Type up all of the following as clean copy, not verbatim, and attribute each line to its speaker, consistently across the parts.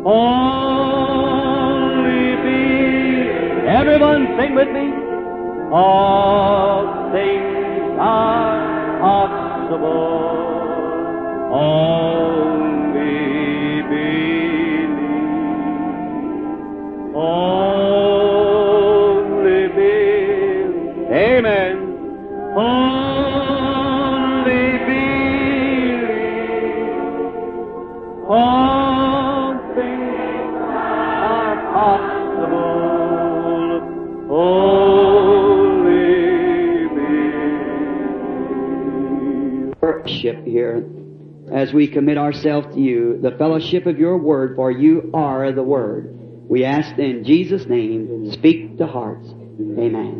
Speaker 1: Only be. Everyone sing with me. All things are possible. Only believe. Only believe. Amen. Only believe. All things are possible. Only believe.
Speaker 2: Worship here as we commit ourselves to you, the fellowship of your word, for you are the word. We ask in Jesus' name, speak to hearts. Amen.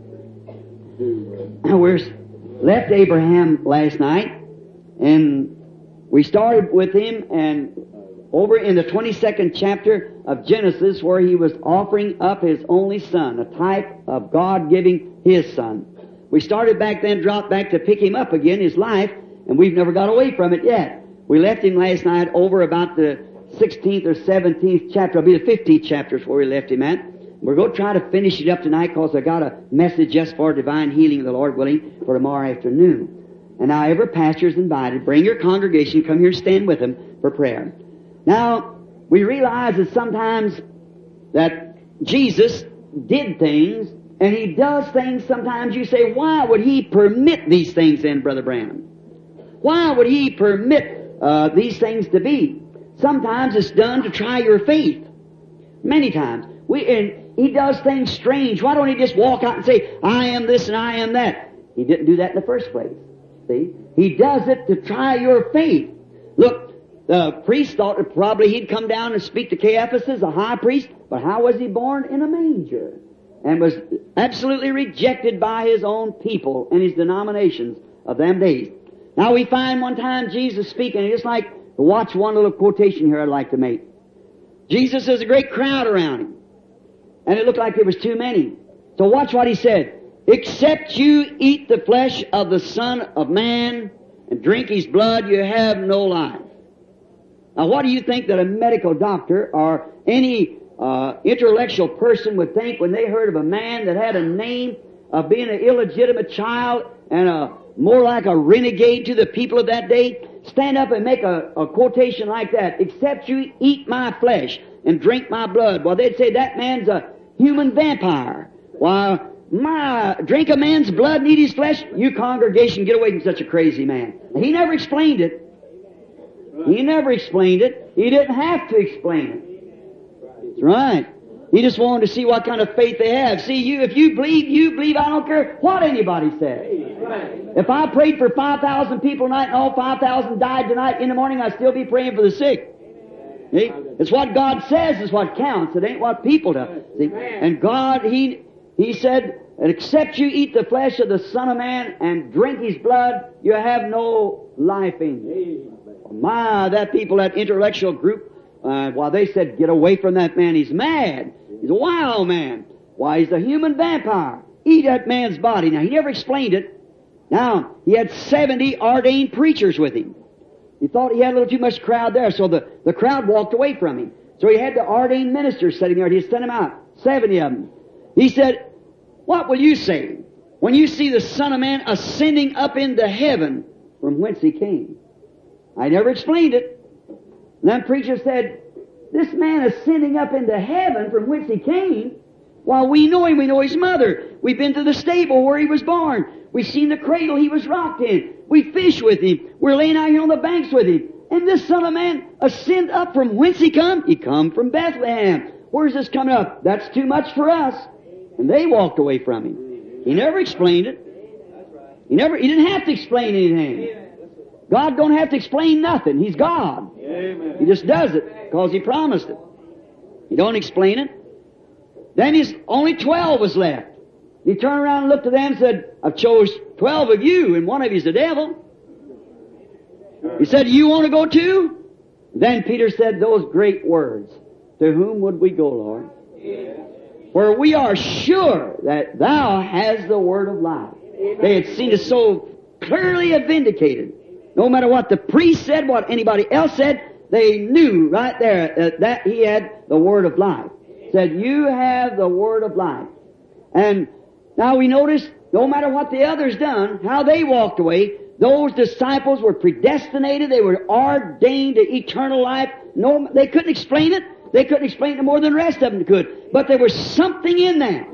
Speaker 2: We left Abraham last night, and we started with him and over in the 22nd chapter of Genesis, where he was offering up his only son, a type of God giving his son. We started back then, dropped back to pick him up again, his life, and we've never got away from it yet. We left him last night over about the 16th or 17th chapter. It'll be the 15th chapter is where we left him at. We're going to try to finish it up tonight because I got a message just for divine healing, the Lord willing, for tomorrow afternoon. And now every pastor is invited. Bring your congregation. Come here and stand with them for prayer. Now, we realize that sometimes that Jesus did things, and He does things sometimes you say, why would He permit these things then, Brother Branham? Why would He permit these things to be? Sometimes it's done to try your faith. Many times. And He does things strange. Why don't He just walk out and say, I am this and I am that? He didn't do that in the first place. See? He does it to try your faith. Look, the priest thought that probably he'd come down and speak to Caiaphas, the high priest, but how was he born? In a manger. And was absolutely rejected by his own people and his denominations of them days. Now we find one time Jesus speaking, and just like, watch one little quotation here I'd like to make. Jesus has a great crowd around Him. And it looked like there was too many. So watch what He said. Except you eat the flesh of the Son of Man and drink His blood, you have no life. Now what do you think that a medical doctor or any intellectual person would think when they heard of a man that had a name of being an illegitimate child and more like a renegade to the people of that day, stand up and make a quotation like that, except you eat my flesh and drink my blood? Well, they'd say that man's a human vampire. Why, drink a man's blood and eat his flesh? You congregation, get away from such a crazy man. He never explained it. He never explained it. He didn't have to explain it. That's right. He just wanted to see what kind of faith they have. See, if you believe, you believe. I don't care what anybody says. If I prayed for 5,000 people tonight and all 5,000 died tonight in the morning, I'd still be praying for the sick. See? It's what God says is what counts. It ain't what people do. See? And God, He said, except you eat the flesh of the Son of Man and drink His blood, you have no life in you. My, that people, that intellectual group, while they said, get away from that man, he's mad. He's a wild man. Why, he's a human vampire. Eat that man's body. Now, he never explained it. Now, he had 70 ordained preachers with him. He thought he had a little too much crowd there, so the crowd walked away from him. So he had the ordained ministers sitting there, and he sent them out, 70 of them. He said, what will you say when you see the Son of Man ascending up into heaven from whence He came? I never explained it. And then preacher said, this man ascending up into heaven from whence He came, while we know Him, we know His mother. We've been to the stable where He was born. We've seen the cradle He was rocked in. We fish with Him. We're laying out here on the banks with Him. And this Son of Man ascend up from whence He come? He come from Bethlehem. Where's this coming up? That's too much for us. And they walked away from Him. He never explained it. He didn't have to explain anything. God don't have to explain nothing. He's God. Amen. He just does it because He promised it. He don't explain it. Then only 12 was left. He turned around and looked at them and said, I've chose 12 of you, and one of you's the devil. He said, you want to go too? Then Peter said those great words, to whom would we go, Lord? For we are sure that Thou hast the word of life. They had seen it so clearly vindicated. No matter what the priest said, what anybody else said, they knew right there that he had the Word of life. Said, you have the Word of life. And now we notice, no matter what the others done, how they walked away, those disciples were predestinated, they were ordained to eternal life. No, they couldn't explain it. They couldn't explain it more than the rest of them could. But there was something in them.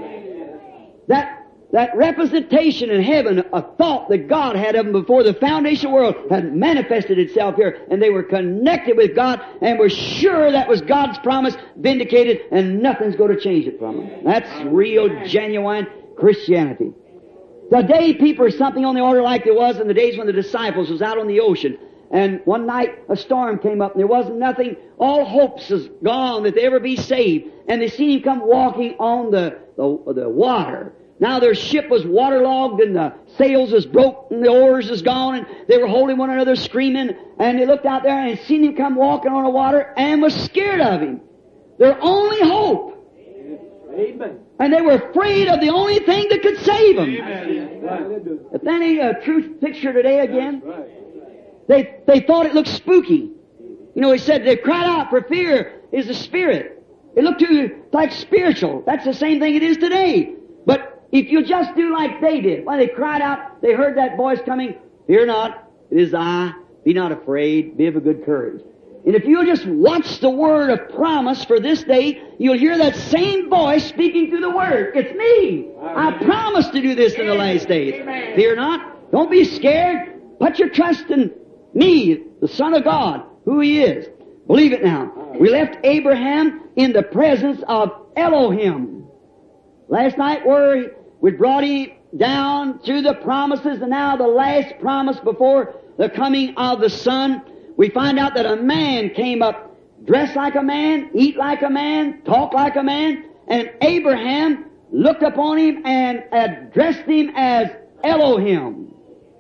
Speaker 2: That representation in heaven, a thought that God had of them before the foundation of the world, had manifested itself here, and they were connected with God and were sure that was God's promise, vindicated, and nothing's going to change it from them. That's real, genuine Christianity. Today, people are something on the order like there was in the days when the disciples was out on the ocean. And one night a storm came up and there wasn't nothing, all hopes was gone that they ever be saved. And they seen him come walking on the water. Now their ship was waterlogged and the sails was broke and the oars was gone and they were holding one another screaming. And they looked out there and seen him come walking on the water and was scared of him. Their only hope.
Speaker 1: Amen.
Speaker 2: And they were afraid of the only thing that could save them.
Speaker 1: Amen.
Speaker 2: If that ain't a truth picture today again.
Speaker 1: Right.
Speaker 2: They thought it looked spooky. You know, he said they cried out for fear is the spirit. It looked too like spiritual. That's the same thing it is today. But if you just do like they did, when they cried out, they heard that voice coming, fear not, it is I, be not afraid, be of a good courage. And if you'll just watch the word of promise for this day, you'll hear that same voice speaking through the word. It's me. I promise to do this in the last days. Fear not. Don't be scared. Put your trust in me, the Son of God, who He is. Believe it now. We left Abraham in the presence of Elohim. Last night we brought him down through the promises, and now the last promise before the coming of the Son. We find out that a man came up, dressed like a man, eat like a man, talk like a man, and Abraham looked upon him and addressed him as Elohim.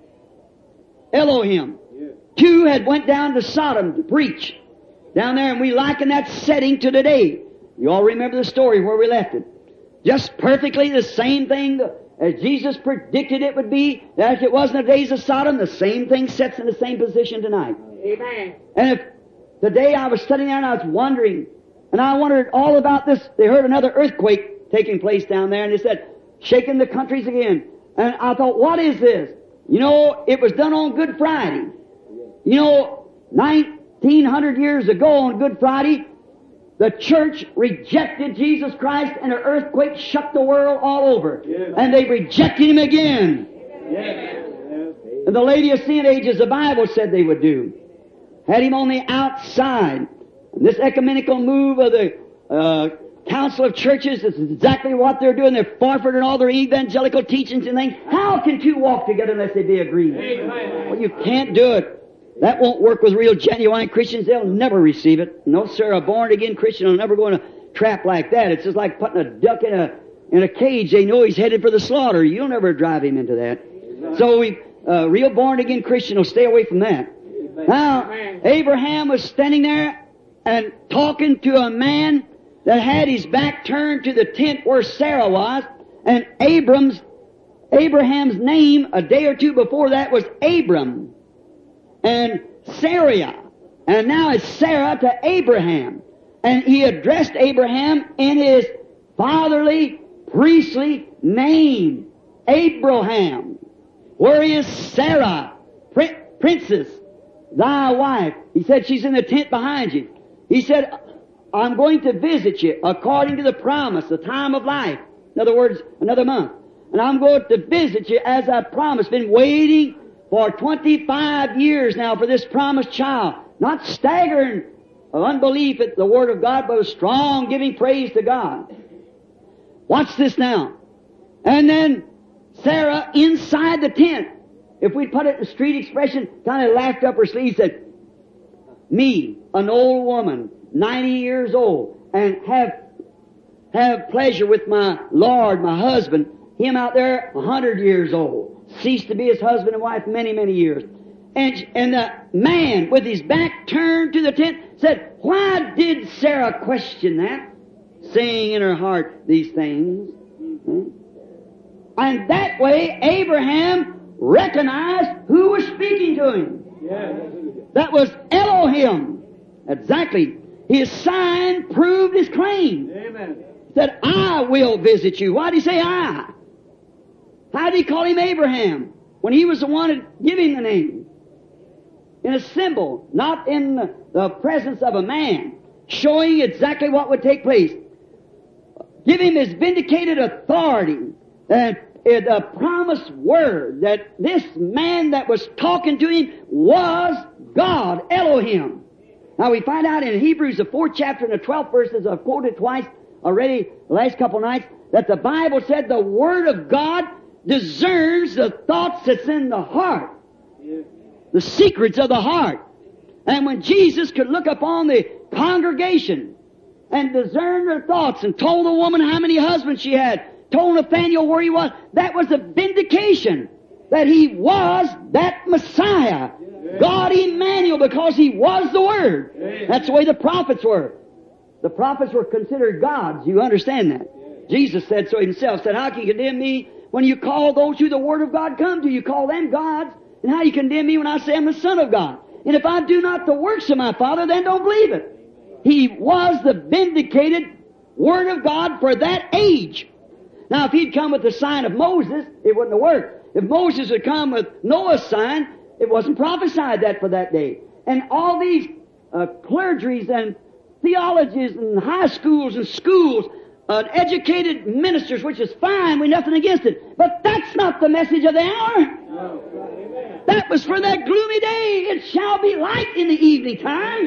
Speaker 2: Elohim. Two had went down to Sodom to preach down there, and we liken that setting to today. You all remember the story where we left it. Just perfectly the same thing as Jesus predicted it would be. That if it was in the days of Sodom, the same thing sets in the same position tonight.
Speaker 3: Amen.
Speaker 2: And if today I was sitting there and I was wondering, and I wondered all about this, they heard another earthquake taking place down there, and they said, shaking the countries again. And I thought, what is this? You know, it was done on Good Friday. You know, 1900 years ago on Good Friday, the church rejected Jesus Christ and an earthquake shook the world all over.
Speaker 1: Yes.
Speaker 2: And they rejected Him again.
Speaker 1: Yes.
Speaker 2: And the Laodicean ages, the Bible said they would do. Had Him on the outside. And this ecumenical move of the Council of Churches is exactly what they're doing. They're forfeiting all their evangelical teachings and things. How can two walk together unless they be agreed?
Speaker 1: Amen.
Speaker 2: Well, you can't do it. That won't work with real, genuine Christians. They'll never receive it. No, sir, a born-again Christian will never go in a trap like that. It's just like putting a duck in a cage. They know he's headed for the slaughter. You'll never drive him into that. So a real born-again Christian will stay away from that. Now, Abraham was standing there and talking to a man that had his back turned to the tent where Sarah was, and Abraham's name a day or two before that was Abram. And Sarai. And now it's Sarah to Abraham. And he addressed Abraham in his fatherly, priestly name. Abraham. Where is Sarah? Princess, thy wife. He said she's in the tent behind you. He said, I'm going to visit you according to the promise, the time of life. In other words, another month. And I'm going to visit you as I promised. Been waiting for 25 years now for this promised child. Not staggering of unbelief at the Word of God, but a strong giving praise to God. Watch this now. And then Sarah inside the tent, if we'd put it in street expression, kind of laughed up her sleeve, said, me, an old woman, 90 years old, and have pleasure with my Lord, my husband, him out there 100 years old. Ceased to be his husband and wife many, many years. And the man with his back turned to the tent said, why did Sarah question that? Saying in her heart these things. And that way Abraham recognized who was speaking to him. That was Elohim. Exactly. His sign proved his claim.
Speaker 1: Amen.
Speaker 2: He said, I will visit you. Why did he say I? How did he call him Abraham when he was the one that gave him the name? In a symbol, not in the presence of a man, showing exactly what would take place. Give him his vindicated authority and the promised word that this man that was talking to him was God, Elohim. Now we find out in Hebrews, the 4th chapter and the 12th verses, I've quoted twice already the last couple of nights, that the Bible said the Word of God discerns the thoughts that's in the heart, the secrets of the heart. And when Jesus could look upon the congregation and discern their thoughts and told the woman how many husbands she had, told Nathaniel where he was, that was a vindication that he was that Messiah, God Emmanuel, because he was the Word. That's the way the prophets were. The prophets were considered gods. You understand that? Jesus said so himself, said, how can you condemn me when you call those who the Word of God come to? You call them gods. And how you condemn me when I say I'm the Son of God? And if I do not the works of my Father, then don't believe it. He was the vindicated Word of God for that age. Now, if he'd come with the sign of Moses, it wouldn't have worked. If Moses had come with Noah's sign, it wasn't prophesied that for that day. And all these clergies and theologies and high schools and schools, educated ministers, which is fine, we've nothing against it. But that's not the message of the hour. That was for that gloomy day. It shall be light in the evening time.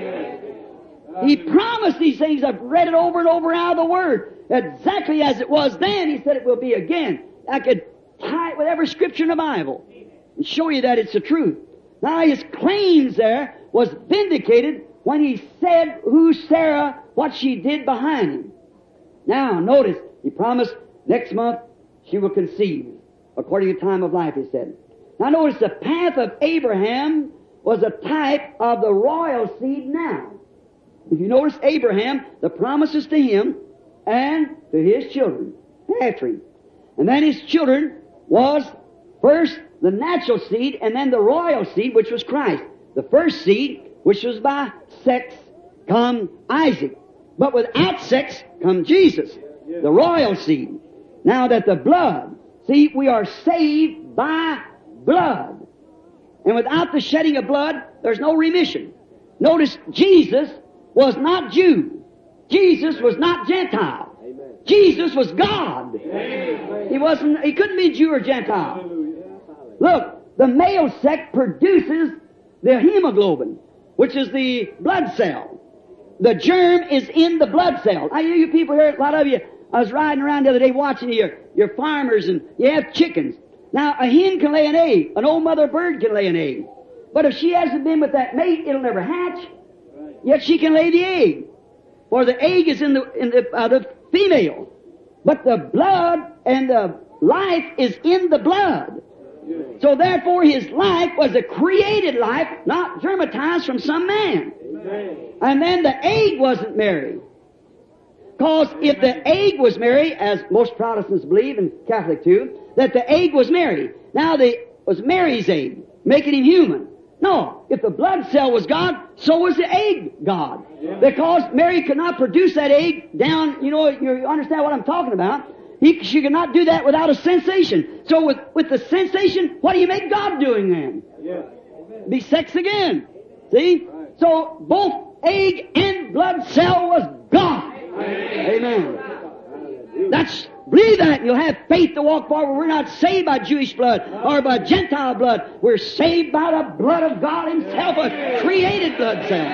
Speaker 2: He promised these things. I've read it over and over out of the Word. Exactly as it was then, He said it will be again. I could tie it with every scripture in the Bible and show you that it's the truth. Now His claims there was vindicated when He said who Sarah, what she did behind Him. Now notice, He promised next month she will conceive, according to time of life, He said. Now notice the path of Abraham was a type of the royal seed now. If you notice Abraham, the promises to him and to his children after him. And then his children was first the natural seed and then the royal seed, which was Christ. The first seed, which was by sex, come Isaac. But without sex come Jesus, the royal seed. Now that the blood, see, we are saved by blood. And without the shedding of blood, there's no remission. Notice Jesus was not Jew. Jesus was not Gentile. Amen. Jesus was God. Amen. He couldn't be Jew or Gentile. Look, the male sex produces the hemoglobin, which is the blood cell. The germ is in the blood cell. I hear you people here, a lot of you, I was riding around the other day watching your farmers and you have chickens. Now, a hen can lay an egg. An old mother bird can lay an egg. But if she hasn't been with that mate, it'll never hatch. Yet she can lay the egg. For the egg is in the female. But the blood and the life is in the blood. So therefore his life was a created life, not germatized from some man. And then the egg wasn't married. Because if the egg was married, as most Protestants believe, and Catholic too, that the egg was married. Now it was Mary's egg, making him human. No, if the blood cell was God, so was the egg God. Because Mary could not produce that egg down, you understand what I'm talking about. She could not do that without a sensation. So with the sensation, what do you make God doing then? Be sex again. See? So both egg and blood cell was God. Amen. Believe that and you'll have faith to walk forward. We're not saved by Jewish blood or by Gentile blood. We're saved by the blood of God Himself, a created blood cell.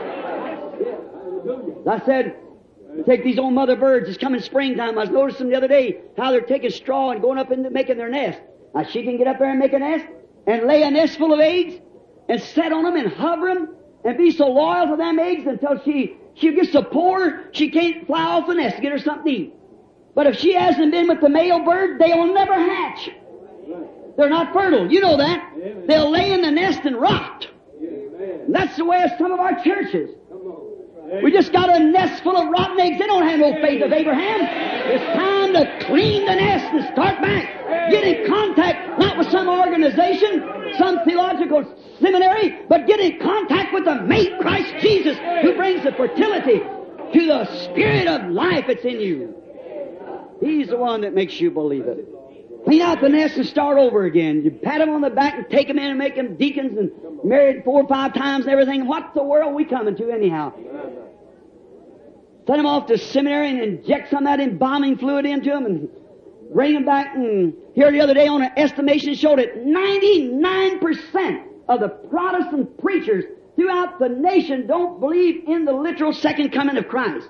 Speaker 2: I said, take these old mother birds. It's coming springtime. I was noticing the other day how they're taking straw and going up and making their nest. Now she can get up there and make a nest and lay a nest full of eggs and set on them and hover them and be so loyal to them eggs until she gets so poor she can't fly off the nest to get her something to eat. But if she hasn't been with the male bird, they'll never hatch. They're not fertile. You know that. They'll lay in the nest and rot. And that's the way of some of our churches. We just got a nest full of rotten eggs. They don't have no faith of Abraham. It's time to clean the nest and start back. Get in contact, not with some organization, some theological seminary, but get in contact with the mate, Christ Jesus, who brings the fertility to the spirit of life that's in you. He's the one that makes you believe it. Clean out the nest and start over again. You pat them on the back and take them in and make them deacons and married 4 or 5 times and everything. What the world are we coming to anyhow? Send them off to seminary and inject some of that embalming fluid into them and bring them back. And here the other day on an estimation showed that 99% of the Protestant preachers throughout the nation don't believe in the literal second coming of Christ.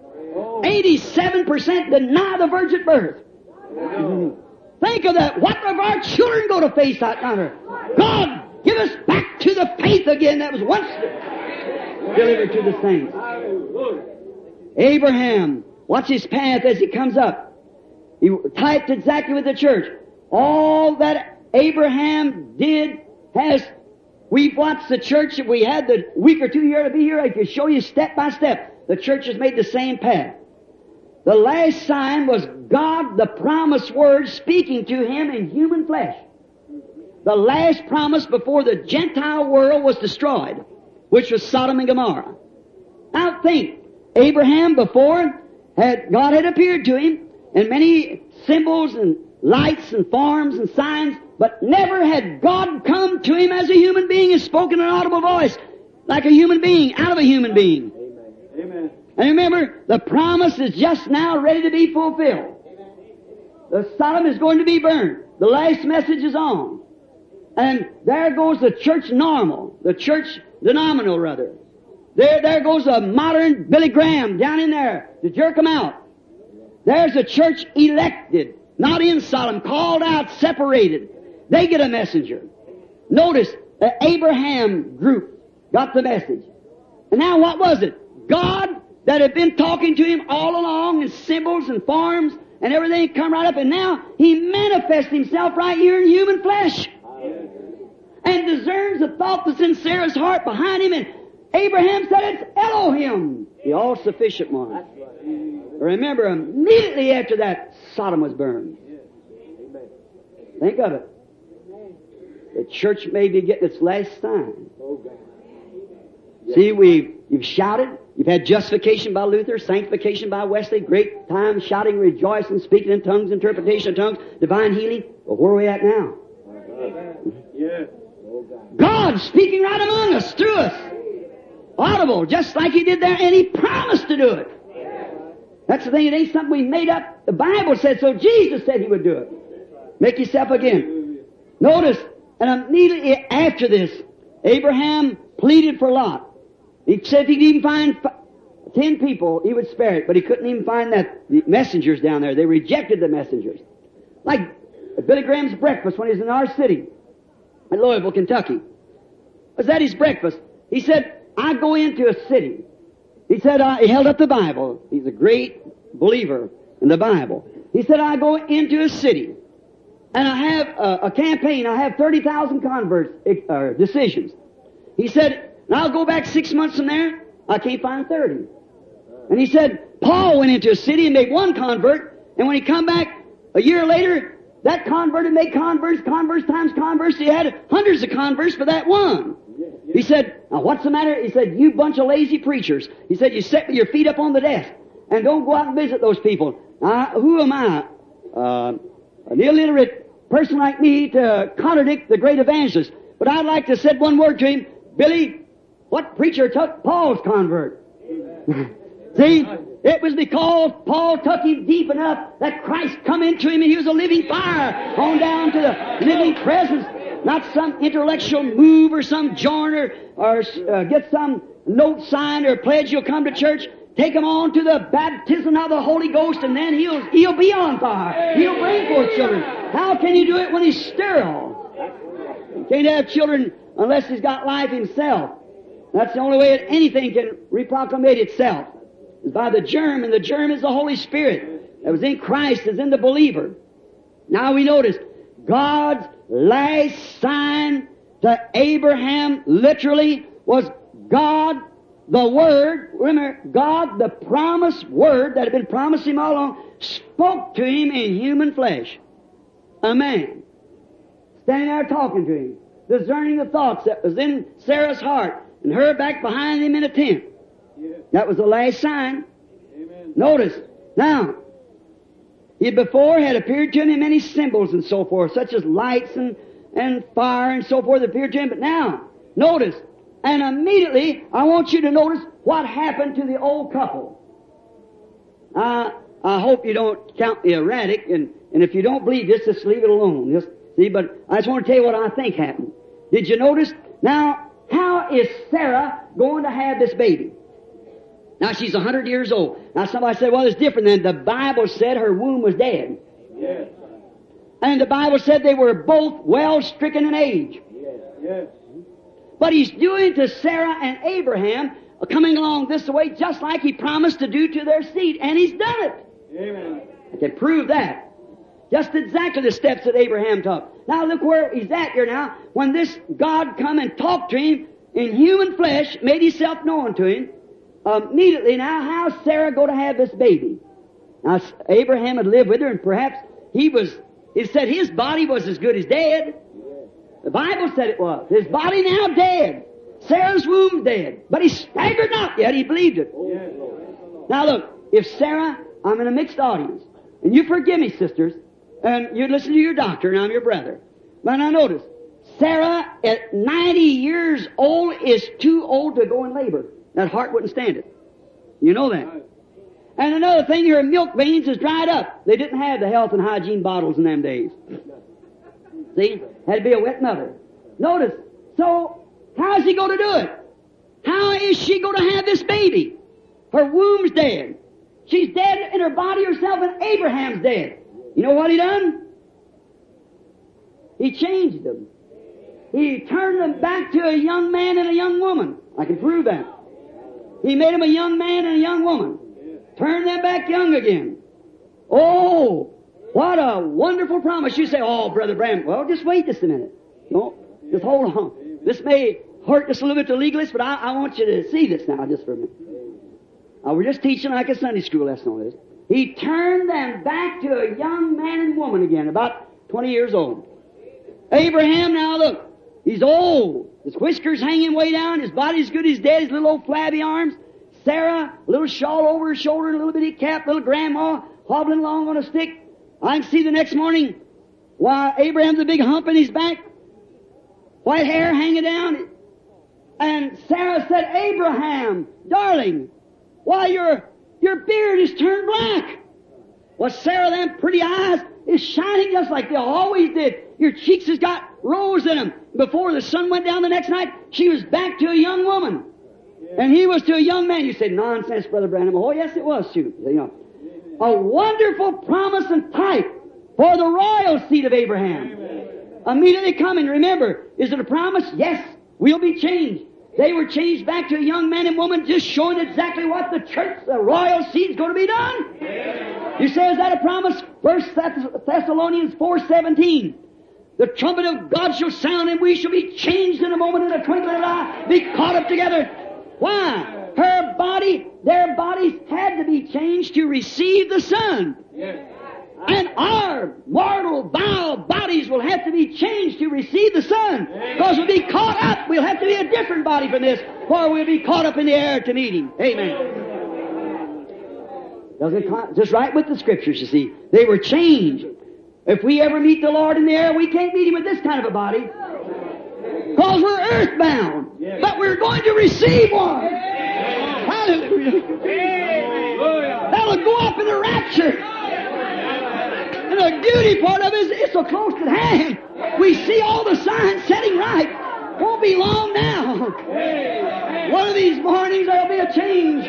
Speaker 2: 87% deny the virgin birth. Think of that. What if our children go to face that honor? God, give us back to the faith again that was once delivered to the saints. Abraham, watch his path as he comes up. He typed exactly with the church. All that Abraham did we've watched the church, if we had the week or 2 here to be here, I could show you step by step. The church has made the same path. The last sign was God, the promised word, speaking to him in human flesh. The last promise before the Gentile world was destroyed, which was Sodom and Gomorrah. Now think, Abraham before God had appeared to him, and many symbols and lights and forms and signs, but never had God come to him as a human being and spoken in an audible voice, like a human being, out of a human being.
Speaker 1: Amen.
Speaker 2: And remember, the promise is just now ready to be fulfilled. The Sodom is going to be burned. The last message is on. And there goes the church normal, the church denominal rather. There goes a modern Billy Graham down in there to jerk them out. There's a church elected, not in Sodom, called out, separated. They get a messenger. Notice, the Abraham group got the message. And now what was it? God that had been talking to him all along in symbols and forms and everything come right up, and now He manifests Himself right here in human flesh. And discerns the thought that's in Sarah's heart behind him, and Abraham said it's Elohim, the all-sufficient one. Remember, immediately after that, Sodom was burned. Think of it. The church may be getting its last sign. See, you've shouted. You've had justification by Luther, sanctification by Wesley, great time shouting, rejoicing, speaking in tongues, interpretation of tongues, divine healing. But where are we at now? God speaking right among us, through us. Audible, just like He did there, and He promised to do it. That's the thing, it ain't something we made up. The Bible said so. Jesus said He would do it. Make yourself again. Notice, and immediately after this, Abraham pleaded for Lot. He said if he could even find 10 people, he would spare it. But he couldn't even find the messengers down there. They rejected the messengers. Like at Billy Graham's breakfast when he was in our city, in Louisville, Kentucky. Was that his breakfast? He said, I go into a city. He said, he held up the Bible. He's a great believer in the Bible. He said, I go into a city, and I have a campaign. I have 30,000 converts, decisions. He said, and I'll go back 6 months from there, I can't find 30. And he said, Paul went into a city and made 1 convert, and when he come back a year later, that convert had made converts times converts. He had hundreds of converts for that one. He said, now what's the matter? He said, you bunch of lazy preachers. He said, you sit with your feet up on the desk and don't go out and visit those people. Now, who am I? An illiterate person like me to contradict the great evangelist. But I'd like to say one word to him. Billy, what preacher took Paul's convert? See, it was because Paul took him deep enough that Christ come into him and he was a living fire on down to the living presence. Not some intellectual move or some joiner or get some note signed or pledge you'll come to church. Take him on to the baptism of the Holy Ghost and then he'll be on fire. He'll bring forth children. How can you do it when he's sterile? You can't have children unless he's got life himself. That's the only way that anything can reproclamate itself. Is by the germ, and the germ is the Holy Spirit that was in Christ, is in the believer. Now we notice God's last sign to Abraham literally was God the Word, remember, God, the promised Word that had been promised him all along, spoke to him in human flesh. A man. Standing there talking to him. Discerning the thoughts that was in Sarah's heart. And her back behind him in a tent.
Speaker 1: Yes.
Speaker 2: That was the last sign.
Speaker 1: Amen.
Speaker 2: Notice. Now, he before had appeared to him in many symbols and so forth, such as lights and fire and so forth appeared to him. But now, notice. And immediately, I want you to notice what happened to the old couple. I hope you don't count me erratic, and if you don't believe this, just leave it alone. Just see, but I just want to tell you what I think happened. Did you notice? Now, how is Sarah going to have this baby? Now, she's 100 years old. Now, somebody said, well, it's different than the Bible said her womb was dead.
Speaker 1: Yes.
Speaker 2: And the Bible said they were both well stricken in age.
Speaker 1: Yes. Yes.
Speaker 2: But he's doing to Sarah and Abraham, coming along this way, just like he promised to do to their seed. And he's done it.
Speaker 1: Amen.
Speaker 2: I can prove that. Just exactly the steps that Abraham took. Now look where he's at here now. When this God come and talked to him in human flesh, made himself known to him, immediately now, how's Sarah going to have this baby? Now Abraham had lived with her, and perhaps it said his body was as good as dead. The Bible said it was. His body now dead. Sarah's womb dead. But he staggered not yet. He believed it.
Speaker 1: Yes.
Speaker 2: Now look, if Sarah, I'm in a mixed audience, and you forgive me, sisters, and you listen to your doctor, and I'm your brother. But now notice, Sarah at 90 years old is too old to go in labor. That heart wouldn't stand it. You know that. And another thing, her milk veins is dried up. They didn't have the health and hygiene bottles in them days. See? Had to be a wet mother. Notice, so how's he going to do it? How is she going to have this baby? Her womb's dead. She's dead in her body herself, and Abraham's dead. You know what he done? He changed them. He turned them back to a young man and a young woman. I can prove that. He made them a young man and a young woman. Turned them back young again. Oh, what a wonderful promise. You say, oh, Brother Branham, well, just wait just a minute. No, just hold on. This may hurt just a little bit to legalists, but I want you to see this now just for a minute. We're just teaching like a Sunday school lesson on this. He turned them back to a young man and woman again, about 20 years old. Abraham, now look, he's old. His whiskers hanging way down. His body's good as dead. His little old flabby arms. Sarah, a little shawl over her shoulder, and a little bitty cap. Little grandma hobbling along on a stick. I can see the next morning, why, Abraham's a big hump in his back. White hair hanging down. And Sarah said, Abraham, darling, why, your beard is turned black. Well, Sarah, them pretty eyes is shining just like they always did. Your cheeks has got rose in them. Before the sun went down the next night, she was back to a young woman. And he was to a young man. You said, nonsense, Brother Branham. Oh, yes, it was, too. You know, a wonderful promise and type for the royal seed of Abraham. Amen. Immediately coming. Remember, is it a promise? Yes, we'll be changed. They were changed back to a young man and woman, just showing exactly what the church, the royal seed, is going to be done. Amen. You say, is that a promise? 1 Thessalonians 4:17. The trumpet of God shall sound, and we shall be changed in a moment, in a twinkling of an eye, be caught up together. Why? Her body, their bodies had to be changed to receive the Son. Yes. And our mortal, vile bodies will have to be changed to receive the Son. Because we'll be caught up. We'll have to be a different body from this, for we'll be caught up in the air to meet Him. Amen. Doesn't just right with the Scriptures, you see. They were changed. If we ever meet the Lord in the air, we can't meet Him with this kind of a body. Because we're earthbound. But we're going to receive one. Hallelujah. That'll go up in the rapture. And the beauty part of it is it's so close at hand. We see all the signs setting right. Won't be long now. One of these mornings there'll be a change.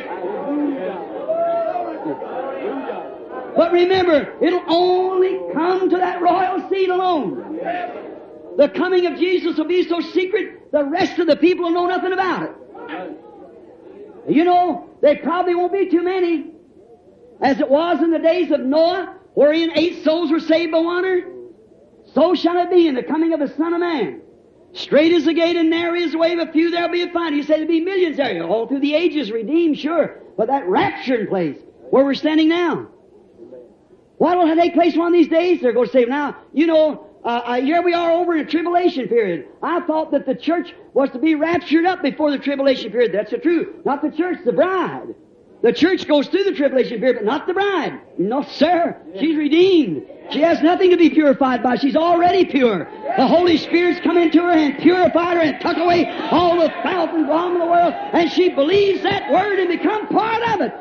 Speaker 2: But remember, it'll only come to that royal seed alone. The coming of Jesus will be so secret, the rest of the people will know nothing about it. You know, there probably won't be too many. As it was in the days of Noah, wherein 8 souls were saved by water, so shall it be in the coming of the Son of Man. Straight is the gate and narrow is the way, but few there'll be found. You say there'll be millions there. All through the ages redeemed, sure. But that rapturing place, where we're standing now, what will take place one of these days? They're going to say, now, you know, here we are over in a tribulation period. I thought that the church was to be raptured up before the tribulation period. That's the truth. Not the church, the bride. The church goes through the tribulation period, but not the bride. No, sir. She's redeemed. She has nothing to be purified by. She's already pure. The Holy Spirit's come into her and purified her and took away all the filth and wrong of the world. And she believes that word and become part of it.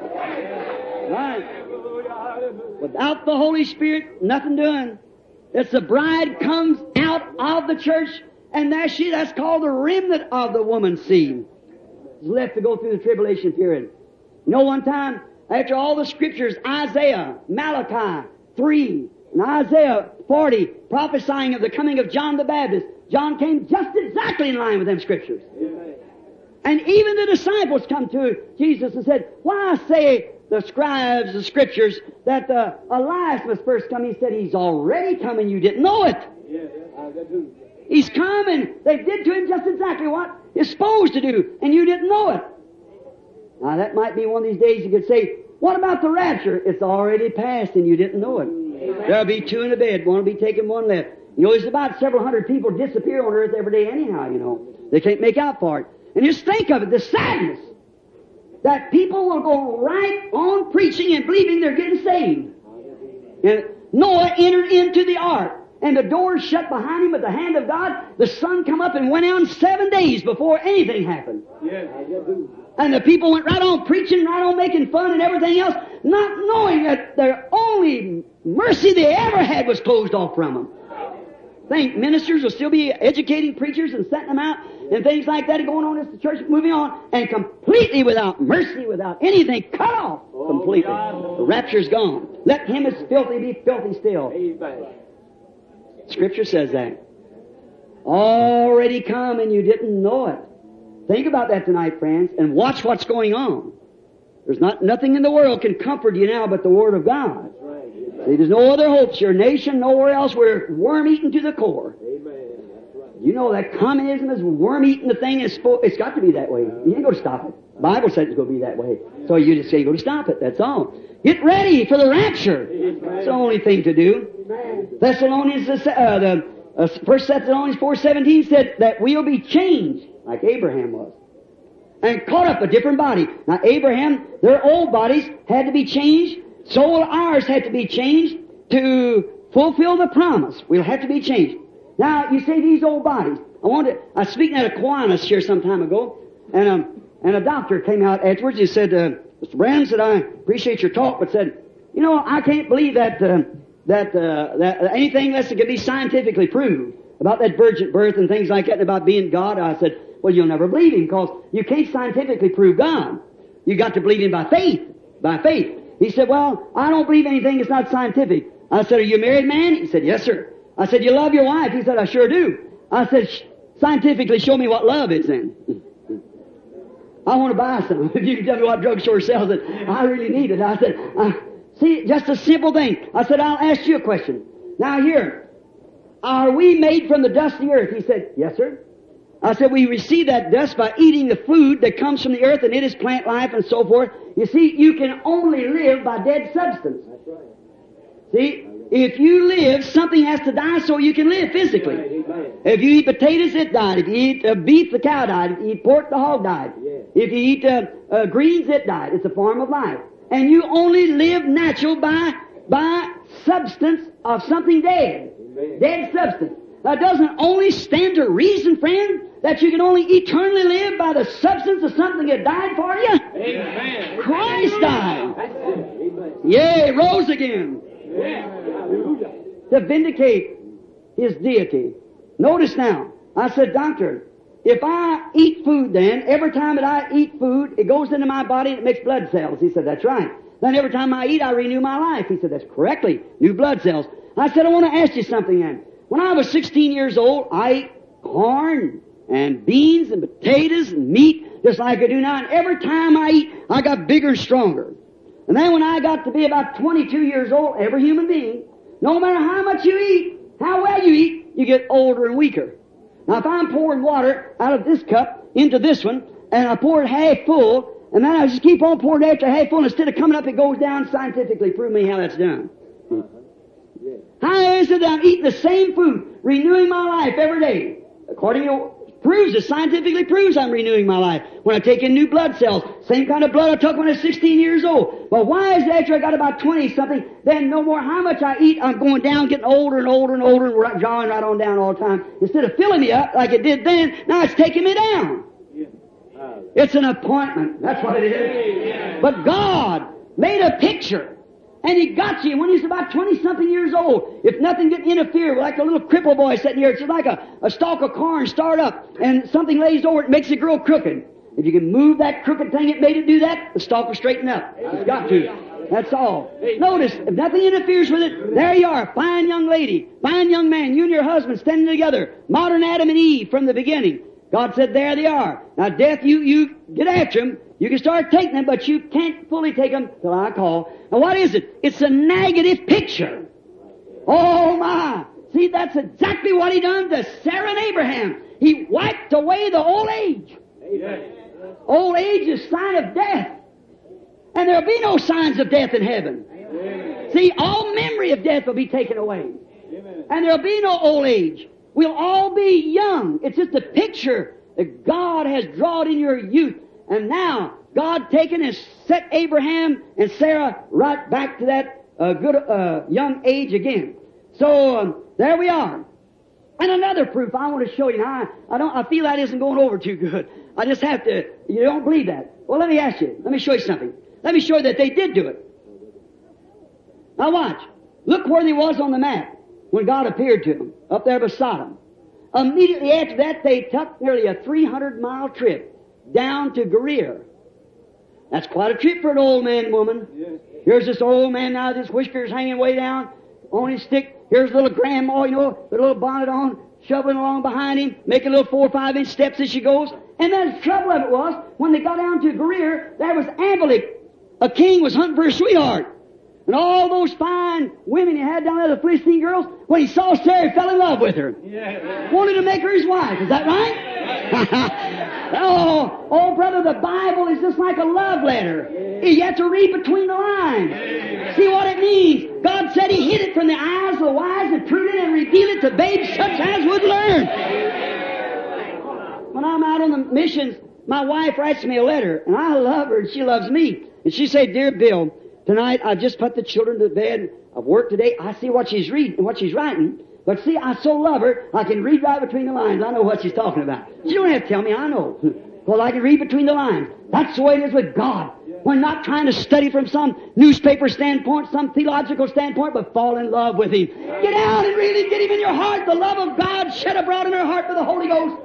Speaker 2: Right. Without the Holy Spirit, nothing doing. It's the bride comes out of the church, and that's called the remnant of the woman's seed. Is left to go through the tribulation period. You know, one time, after all the scriptures, Isaiah, Malachi 3, and Isaiah 40, prophesying of the coming of John the Baptist, John came just exactly in line with them scriptures. Amen. And even the disciples come to Jesus and said, why say the scribes, the scriptures, that Elias must first come? He said, he's already coming, you didn't know it. He's coming. They did to him just exactly what he's supposed to do, and you didn't know it. Now that might be one of these days you could say, what about the rapture? It's already passed and you didn't know it. Amen. There'll be two in a bed, one will be taken, one left. You know, there's about several hundred people disappear on earth every day anyhow, you know. They can't make out for it. And just think of it, the sadness that people will go right on preaching and believing they're getting saved. And Noah entered into the ark, and the doors shut behind him with the hand of God. The sun come up and went on 7 days before anything happened. Yes. And the people went right on preaching, right on making fun and everything else, not knowing that their only mercy they ever had was closed off from them. Think ministers will still be educating preachers and setting them out and things like that, and going on as the church moving on, and completely without mercy, without anything, cut off completely. The rapture's gone. Let him as filthy be filthy still. Amen. Scripture says that. Already come and you didn't know it. Think about that tonight, friends, and watch what's going on. There's nothing in the world can comfort you now but the Word of God. That's right. See, there's no other hopes. Your nation, nowhere else. We're worm-eaten to the core. Amen. That's right. You know that communism is worm-eating the thing. It's got to be that way. You ain't going to stop it. The Bible says it's going to be that way. So you just say you're going to stop it. That's all. Get ready for the rapture. It's the only thing to do. Thessalonians, 1 Thessalonians 4:17 said that we'll be changed like Abraham was, and caught up a different body. Now Abraham, their old bodies had to be changed, so will ours have to be changed to fulfill the promise. We'll have to be changed. Now you say these old bodies. I was speaking at Aquinas here some time ago, and a doctor came out afterwards. He said, Mr. Branham said, I appreciate your talk, but said, you know, I can't believe that anything less than can be scientifically proved about that virgin birth and things like that, and about being God. I said, well, you'll never believe him, because you can't scientifically prove God. You got to believe him by faith. By faith. He said, well, I don't believe anything that's not scientific. I said, are you a married man? He said, yes, sir. I said, you love your wife? He said, I sure do. I said, scientifically show me what love is then. I want to buy some. If you can tell me what drugstore sells it, I really need it. I said, see, just a simple thing. I said, I'll ask you a question. Now here, are we made from the dust of the earth? He said, yes, sir. I said, we receive that dust by eating the food that comes from the earth, and it is plant life and so forth. You see, you can only live by dead substance. That's right. See, if you live, something has to die so you can live physically. Right. If you eat potatoes, it died. If you eat beef, the cow died. If you eat pork, the hog died. Yeah. If you eat greens, it died. It's a form of life. And you only live natural by substance of something dead. Amen. Dead substance. That doesn't only stand to reason, friend, that you can only eternally live by the substance of something that died for you. Amen. Christ died. Amen. Yea, rose again. Amen. To vindicate his deity. Notice now, I said, doctor, if I eat food then, every time that I eat food, it goes into my body and it makes blood cells. He said, that's right. Then every time I eat, I renew my life. He said, that's correctly, new blood cells. I said, I want to ask you something then. When I was 16 years old, I ate corn and beans and potatoes and meat just like I do now. And every time I eat, I got bigger and stronger. And then when I got to be about 22 years old, every human being, no matter how much you eat, how well you eat, you get older and weaker. Now if I'm pouring water out of this cup into this one, and I pour it half full, and then I just keep on pouring after half full, and instead of coming up, it goes down scientifically. Prove me how that's done. How is it that I'm eating the same food, renewing my life every day? According to scientifically proves I'm renewing my life. When I take in new blood cells, same kind of blood I took when I was 16 years old. But why is it after I got about 20-something, then no more how much I eat, I'm going down, getting older and older and older, and drawing right on down all the time. Instead of filling me up like it did then, now it's taking me down. It's an appointment. That's what it is. But God made a picture. And He got you when He's about 20-something years old. If nothing didn't interfere, like a little cripple boy sitting here, it's just like a stalk of corn start up, and something lays over it, makes it grow crooked. If you can move that crooked thing that made it do that, the stalk will straighten up. It's got to. That's all. Notice, if nothing interferes with it, there you are, fine young lady, fine young man, you and your husband standing together, modern Adam and Eve from the beginning. God said, there they are. Now death, you get after them. You can start taking them, but you can't fully take them till I call. Now what is it? It's a negative picture. Oh my! See, that's exactly what He done to Sarah and Abraham. He wiped away the old age. Old age is a sign of death. And there'll be no signs of death in heaven. See, all memory of death will be taken away. And there'll be no old age. We'll all be young. It's just a picture that God has drawn in your youth. And now, God taken and set Abraham and Sarah right back to that good young age again. So, there we are. And another proof I want to show you. Now, I feel that isn't going over too good. I just have to, you don't believe that. Well, let me ask you. Let me show you something. Let me show you that they did do it. Now watch. Look where they was on the map when God appeared to them, up there by Sodom. Immediately after that, they took nearly a 300-mile trip down to Gerar. That's quite a trip for an old man and woman. Yes. Here's this old man now, his whiskers hanging way down on his stick. Here's little grandma, with a little bonnet on, shoveling along behind him, making little 4 or 5 inch steps as she goes. And then the trouble of it was, when they got down to Gerar, there was Amalek. A king was hunting for a sweetheart. And all those fine women he had down there, the Philistine girls, when he saw Sarah, he fell in love with her. Yeah. Wanted to make her his wife. Is that right? oh, brother, the Bible is just like a love letter. Yeah. You have to read between the lines. Yeah. See what it means. God said He hid it from the eyes of the wise and prudent and revealed it to babes such as would learn. When I'm out on the missions, my wife writes me a letter, and I love her, and she loves me. And she said, Dear Bill, tonight I've just put the children to bed. I've worked today. I see what she's reading and what she's writing. But see, I so love her, I can read right between the lines. I know what she's talking about. She don't have to tell me, I know. Well, I can read between the lines. That's the way it is with God. We're not trying to study from some newspaper standpoint, some theological standpoint, but fall in love with Him. Get out and really get Him in your heart. The love of God shed abroad in her heart by the Holy Ghost.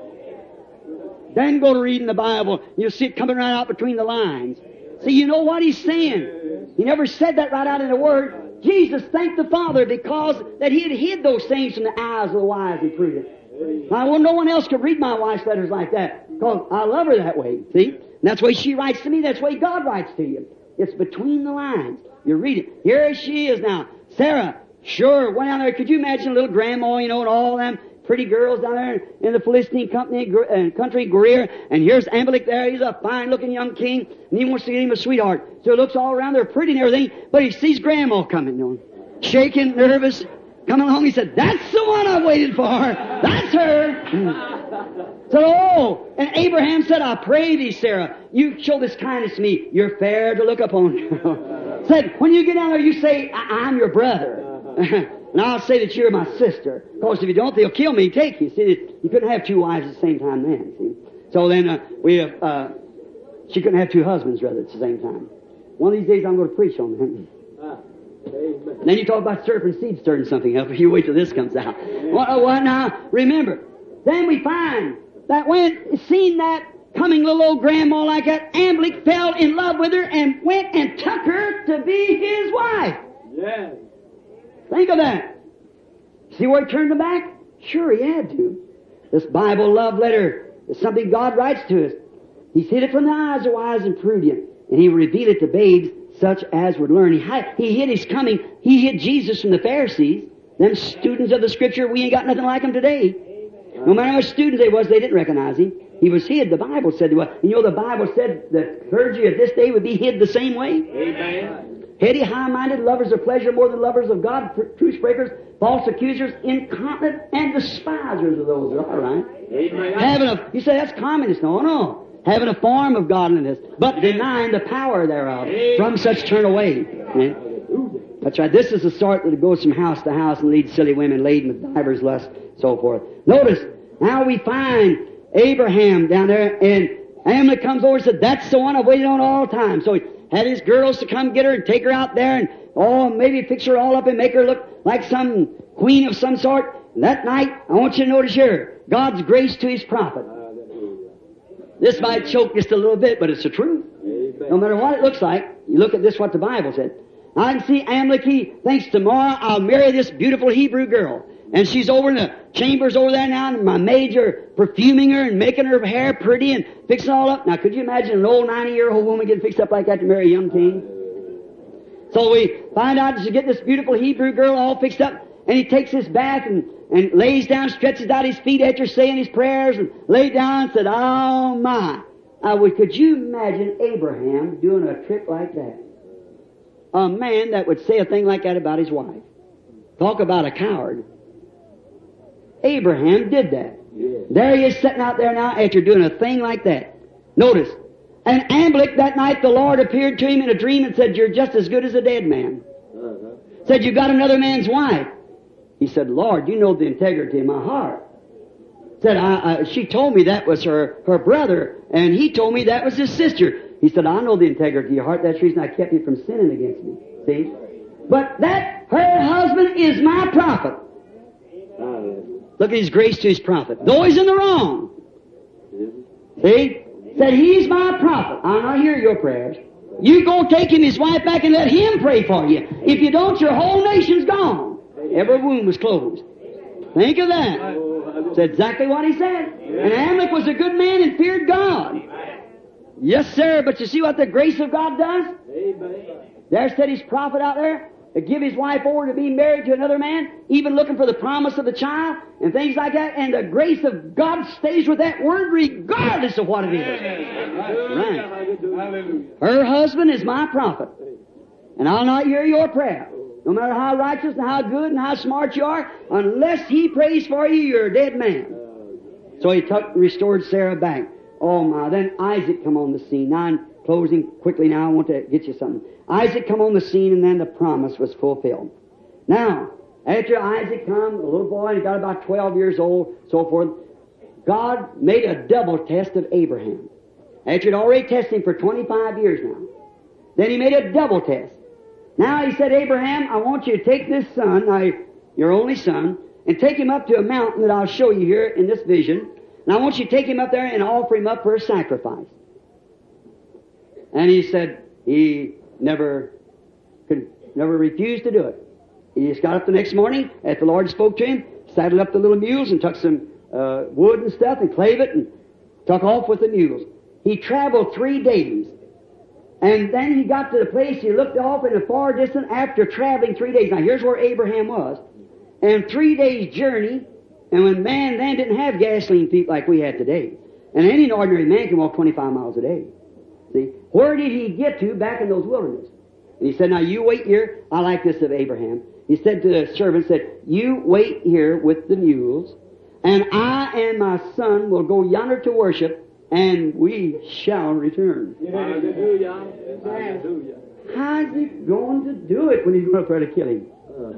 Speaker 2: Then go to reading the Bible. You'll see it coming right out between the lines. See, you know what He's saying. He never said that right out in the Word. Jesus thanked the Father because that He had hid those things from the eyes of the wise and prudent. Now, no one else could read my wife's letters like that because I love her that way, see? And that's the way she writes to me. That's the way God writes to you. It's between the lines. You read it. Here she is now. Sarah, sure, went out there. Could you imagine a little grandma, and all them pretty girls down there in the Philistine country, Gerar, and here's Amalek there. He's a fine-looking young king, and he wants to get him a sweetheart. So he looks all around. They're pretty and everything, but he sees Grandma coming, shaking, nervous, coming along. He said, "That's the one I waited for. That's her." So, and Abraham said, "I pray thee, Sarah, you show this kindness to me. You're fair to look upon." Said, when you get down there, you say, "I'm your brother." And I'll say that you're my sister. Of course, if you don't, they'll kill me, take you. See, you couldn't have 2 wives at the same time then, see. So then, she couldn't have 2 husbands, rather, at the same time. One of these days, I'm going to preach on that. Then you talk about serpent seed stirring something up. You wait till this comes out. Well, now, remember, then we find that when, seen that coming little old grandma like that, Amalek fell in love with her and went and took her to be his wife. Yes. Think of that. See where he turned them back? Sure, he had to. This Bible love letter is something God writes to us. He's hid it from the eyes of wise and prudent, and He revealed it to babes such as would learn. He hid His coming. He hid Jesus from the Pharisees, them students of the Scripture. We ain't got nothing like them today. No matter how much students they was, they didn't recognize him. He was hid. The Bible said he was. And you know the Bible said the clergy of this day would be hid the same way.
Speaker 1: Amen.
Speaker 2: Heady, high-minded, lovers of pleasure more than lovers of God, truce breakers, false accusers, incontinent, and despisers of those that are right.
Speaker 1: Amen.
Speaker 2: You say that's communist. No. Having a form of godliness, but denying the power thereof. From such turn away. Yeah. That's right. This is the sort that goes from house to house and leads silly women laden with divers lusts, so forth. Notice, now we find Abraham down there, and Amalek comes over and said, that's the one I've waited on all the time. So he had his girls to come get her and take her out there and, maybe fix her all up and make her look like some queen of some sort. And that night, I want you to notice here, God's grace to His prophet. This might choke just a little bit, but it's the truth. No matter what it looks like, you look at this, what the Bible said. I can see Amalek, he thinks tomorrow I'll marry this beautiful Hebrew girl. And she's over in the chambers over there now, and my maids are perfuming her and making her hair pretty and fixing it all up. Now, could you imagine an old 90-year-old woman getting fixed up like that to marry a young king? So we find out she get this beautiful Hebrew girl all fixed up, and he takes his bath and lays down, stretches out his feet after saying his prayers, and laid down and said, oh my. Could you imagine Abraham doing a trick like that? A man that would say a thing like that about his wife. Talk about a coward. Abraham did that.
Speaker 1: Yeah.
Speaker 2: There he is sitting out there now after doing a thing like that. Notice, and Amalek that night the Lord appeared to him in a dream and said, you're just as good as a dead man. Said, you got another man's wife. He said, Lord, you know the integrity of my heart. Said, she told me that was her brother, and he told me that was his sister. He said, I know the integrity of your heart. That's the reason I kept you from sinning against me. See? But her husband is my prophet. Look at his grace to his prophet. Though he's in the wrong. See? Said, he's my prophet. I'll not hear your prayers. You go take him, his wife back, and let him pray for you. If you don't, your whole nation's gone. Every womb was closed. Think of that. That's exactly what he said. And Amalek was a good man and feared God. Yes, sir, but you see what the grace of God does? There said his prophet out there to give his wife over to be married to another man, even looking for the promise of the child and things like that, and the grace of God stays with that word regardless of what it is. Right. Her husband is my prophet, and I'll not hear your prayer. No matter how righteous and how good and how smart you are, unless he prays for you, you're a dead man. So he took and restored Sarah back. Oh my, then Isaac come on the scene. Now I'm closing quickly now, I want to get you something. Isaac come on the scene, and then the promise was fulfilled. Now, after Isaac come, a little boy, he got about 12 years old, so forth, God made a double test of Abraham. After he'd already tested him for 25 years now. Then he made a double test. Now he said, Abraham, I want you to take this son, your only son, and take him up to a mountain that I'll show you here in this vision. And I want you to take him up there and offer him up for a sacrifice. And he said he never refused to do it. He just got up the next morning, after the Lord spoke to him, saddled up the little mules and took some wood and stuff and clave it and took off with the mules. He traveled 3 days. And then he got to the place, he looked off in the far distance after traveling 3 days. Now here's where Abraham was. And 3 days journey, and when man then didn't have gasoline feet like we had today. And any ordinary man can walk 25 miles a day. See? Where did he get to back in those wilderness? And he said, now you wait here. I like this of Abraham. He said to the servant, you wait here with the mules, and I and my son will go yonder to worship, and we shall return.
Speaker 1: Hallelujah. Hallelujah.
Speaker 2: How's he going to do it when he's going up there to kill him?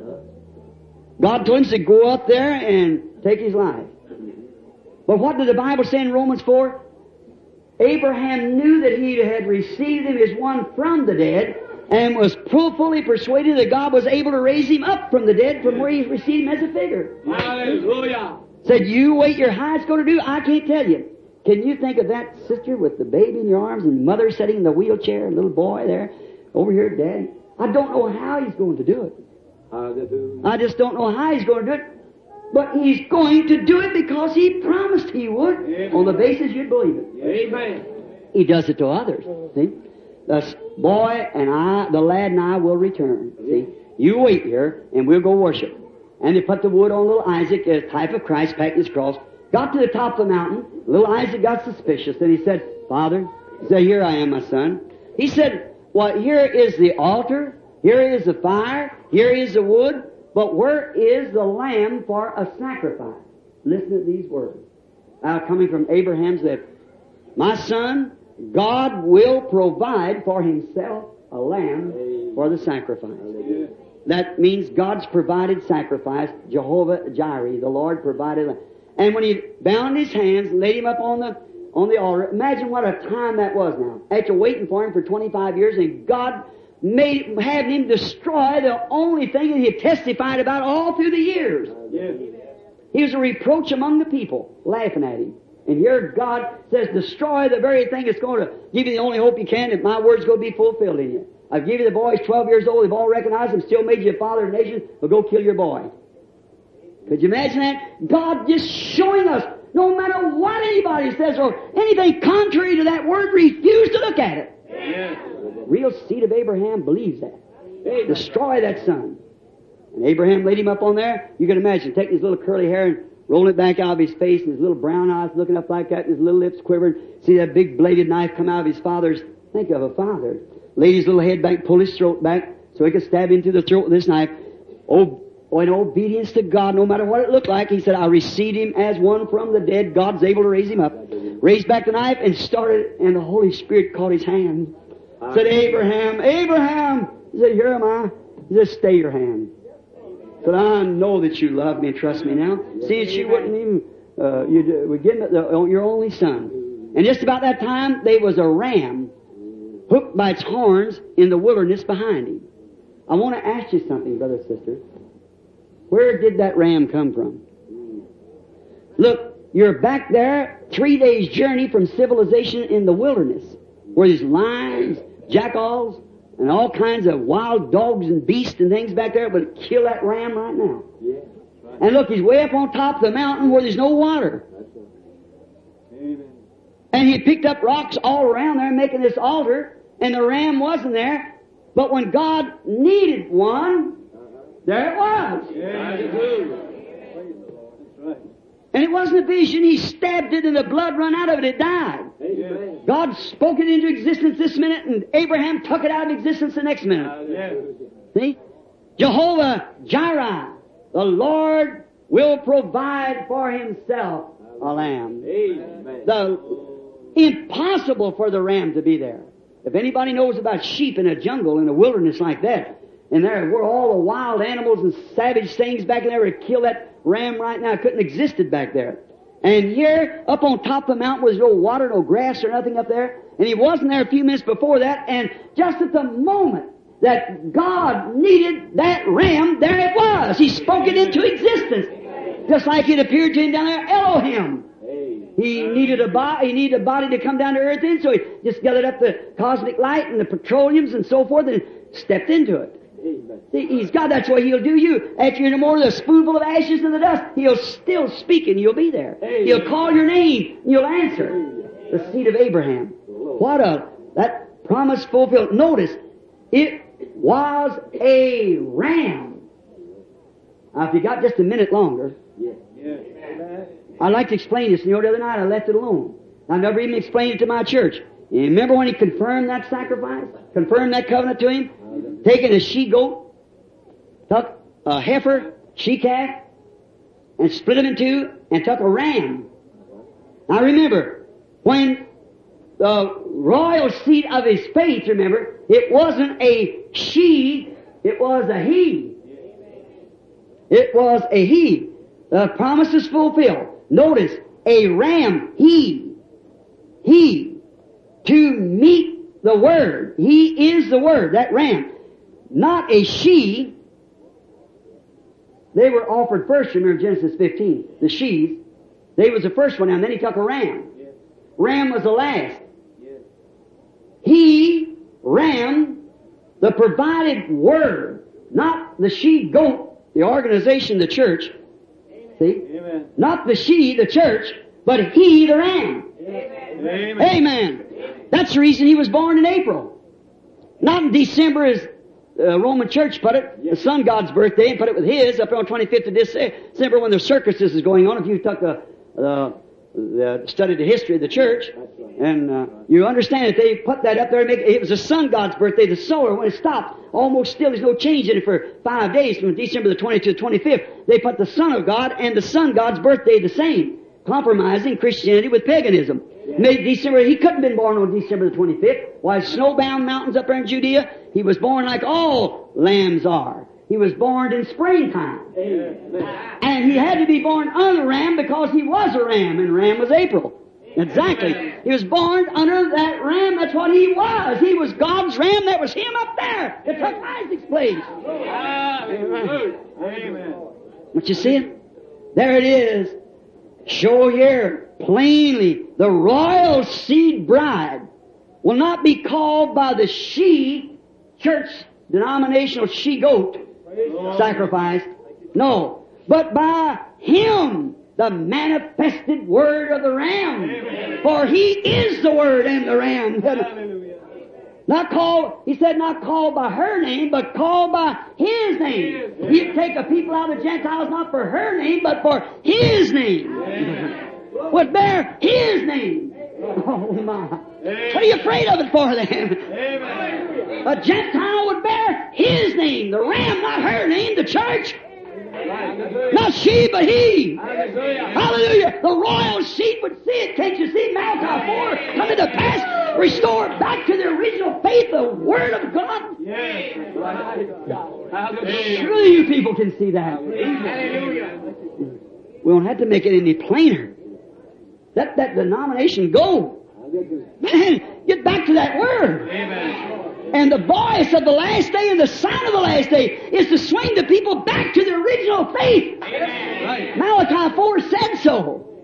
Speaker 2: God told him to go up there and take his life. But what did the Bible say in Romans 4? Abraham knew that he had received him as one from the dead, and was fully persuaded that God was able to raise him up from the dead from where he received him as a figure.
Speaker 1: Hallelujah.
Speaker 2: Said, you wait your how it's going to do, I can't tell you. Can you think of that sister with the baby in your arms and mother sitting in the wheelchair, a little boy there, over here, Daddy? I don't know how he's going to do it.
Speaker 1: Hallelujah.
Speaker 2: I just don't know how he's going to do it. But he's going to do it because he promised he would.
Speaker 1: Amen.
Speaker 2: On the basis you'd believe it.
Speaker 1: Amen.
Speaker 2: He does it to others. See? The boy and I, the lad and I will return. See? You wait here and we'll go worship. And they put the wood on little Isaac, a type of Christ, packed his cross. got to the top of the mountain. Little Isaac got suspicious, and he said, Father, he said, here I am, my son. He said, well, here is the altar, here is the fire, here is the wood, but where is the lamb for a sacrifice? Listen to these words. Coming from Abraham's lips. My son, God will provide for himself a lamb for the sacrifice. That means God's provided sacrifice. Jehovah Jireh, the Lord provided lamb. And when he bound his hands, laid him up on the altar, imagine what a time that was now. After waiting for him for 25 years, and God had him destroy the only thing that he had testified about all through the years. He was a reproach among the people, laughing at him. And here God says, destroy the very thing that's going to give you the only hope you can that my word's going to be fulfilled in you. I've given you the boys 12 years old, they've all recognized him, still made you a father of nations, but go kill your boy. Could you imagine that? God just showing us, no matter what anybody says or anything contrary to that word, refuse to look at it. The real seed of Abraham believes that. Destroy that son. And Abraham laid him up on there. You can imagine taking his little curly hair and rolling it back out of his face, and his little brown eyes looking up like that, and his little lips quivering. See that big bladed knife come out of his father's. Think of a father. Laid his little head back, pulled his throat back, so he could stab him through the throat with this knife. In obedience to God, no matter what it looked like, he said, I received him as one from the dead. God's able to raise him up. Raised back the knife and started, and the Holy Spirit caught his hand. Said, Abraham, Abraham! He said, here am I. He said, stay your hand. Said, I know that you love me and trust me now. See, she wouldn't even, we're getting your only son. And just about that time, there was a ram hooked by its horns in the wilderness behind him. I want to ask you something, brother and sister. Where did that ram come from? Look, you're back there, 3 days' journey from civilization in the wilderness, where there's lions, jackals, and all kinds of wild dogs and beasts and things back there would kill that ram right now. And look, he's way up on top of the mountain where there's no water. And he picked up rocks all around there making this altar, and the ram wasn't there. But when God needed one, there it was. And it wasn't a vision. He stabbed it and the blood run out of it. It died. God spoke it into existence this minute, and Abraham took it out of existence the next minute. See? Jehovah Jireh, the Lord will provide for himself a lamb. Impossible for the ram to be there. If anybody knows about sheep in a jungle, in a wilderness like that, and there were all the wild animals and savage things back there to kill that ram right now, couldn't existed back there. And here, up on top of the mountain, was no water, no grass or nothing up there. And he wasn't there a few minutes before that, and just at the moment that God needed that ram, there it was. He spoke it into existence. Just like it appeared to him down there, Elohim. He needed a body to come down to earth in, so he just gathered up the cosmic light and the petroleums and so forth and stepped into it. See, he's God, that's what he'll do you. After you're no more than a spoonful of ashes in the dust, he'll still speak and you'll be there. He'll call your name and you'll answer. The seed of Abraham. That promise fulfilled. Notice, it was a ram. Now, if you got just a minute longer, I'd like to explain this. The other night I left it alone. I never even explained it to my church. You remember when he confirmed that sacrifice? Confirmed that covenant to him? Taking a she-goat, took a heifer, she-calf, and split them in two, and took a ram. Now remember, when the royal seed of his faith, remember, it wasn't a she, it was a he. It was a he. The promise is fulfilled. Notice, a ram, he, to meet the Word. He is the Word, that ram. Not a she. They were offered first, remember Genesis 15. The sheaves. They was the first one, and then he took a ram. Ram was the last. He, ram, the provided Word, not the she-goat, the organization, the church. See? Amen. Not the she, the church, but he, the ram. Amen. Amen. That's the reason he was born in April. Not in December as the Roman Church put it, the sun god's birthday, and put it with his up on 25th of December when the circuses is going on. If you took studied the history of the church, and you understand that they put that up there. It was the sun god's birthday, the solar. When it stopped, almost still, there's no change in it for 5 days, from December the 20th to the 25th. They put the Son of God and the sun god's birthday the same, compromising Christianity with paganism. Made December. He couldn't have been born on December the 25th. Why, snowbound mountains up there in Judea? He was born like all lambs are. He was born in springtime. And he had to be born under a ram because he was a ram, and ram was April. Exactly. He was born under that ram. That's what he was. He was God's ram. That was him up there that took Isaac's place. Amen. Don't you see it? There it is. Show here plainly the royal seed bride will not be called by the she church denominational she goat sacrifice. No, but by him, the manifested word of the Ram. For he is the word and the Ram. Not called, he said, not called by her name, but called by his name. He'd take a people out of the Gentiles not for her name, but for his name. Would bear his name. Oh my. What are you afraid of it for then? A Gentile would bear his name. The Ram, not her name, the church. Not she, but he. Hallelujah. The royal seed would see it. Can't you see Malachi 4 coming to pass? Restore back to the original faith, the Word of God. Surely you people can see that. We don't have to make it any plainer. Let that denomination go. Man, get back to that Word. And the voice of the last day and the sign of the last day is to swing the people back to the original faith. Amen. Malachi 4 said so.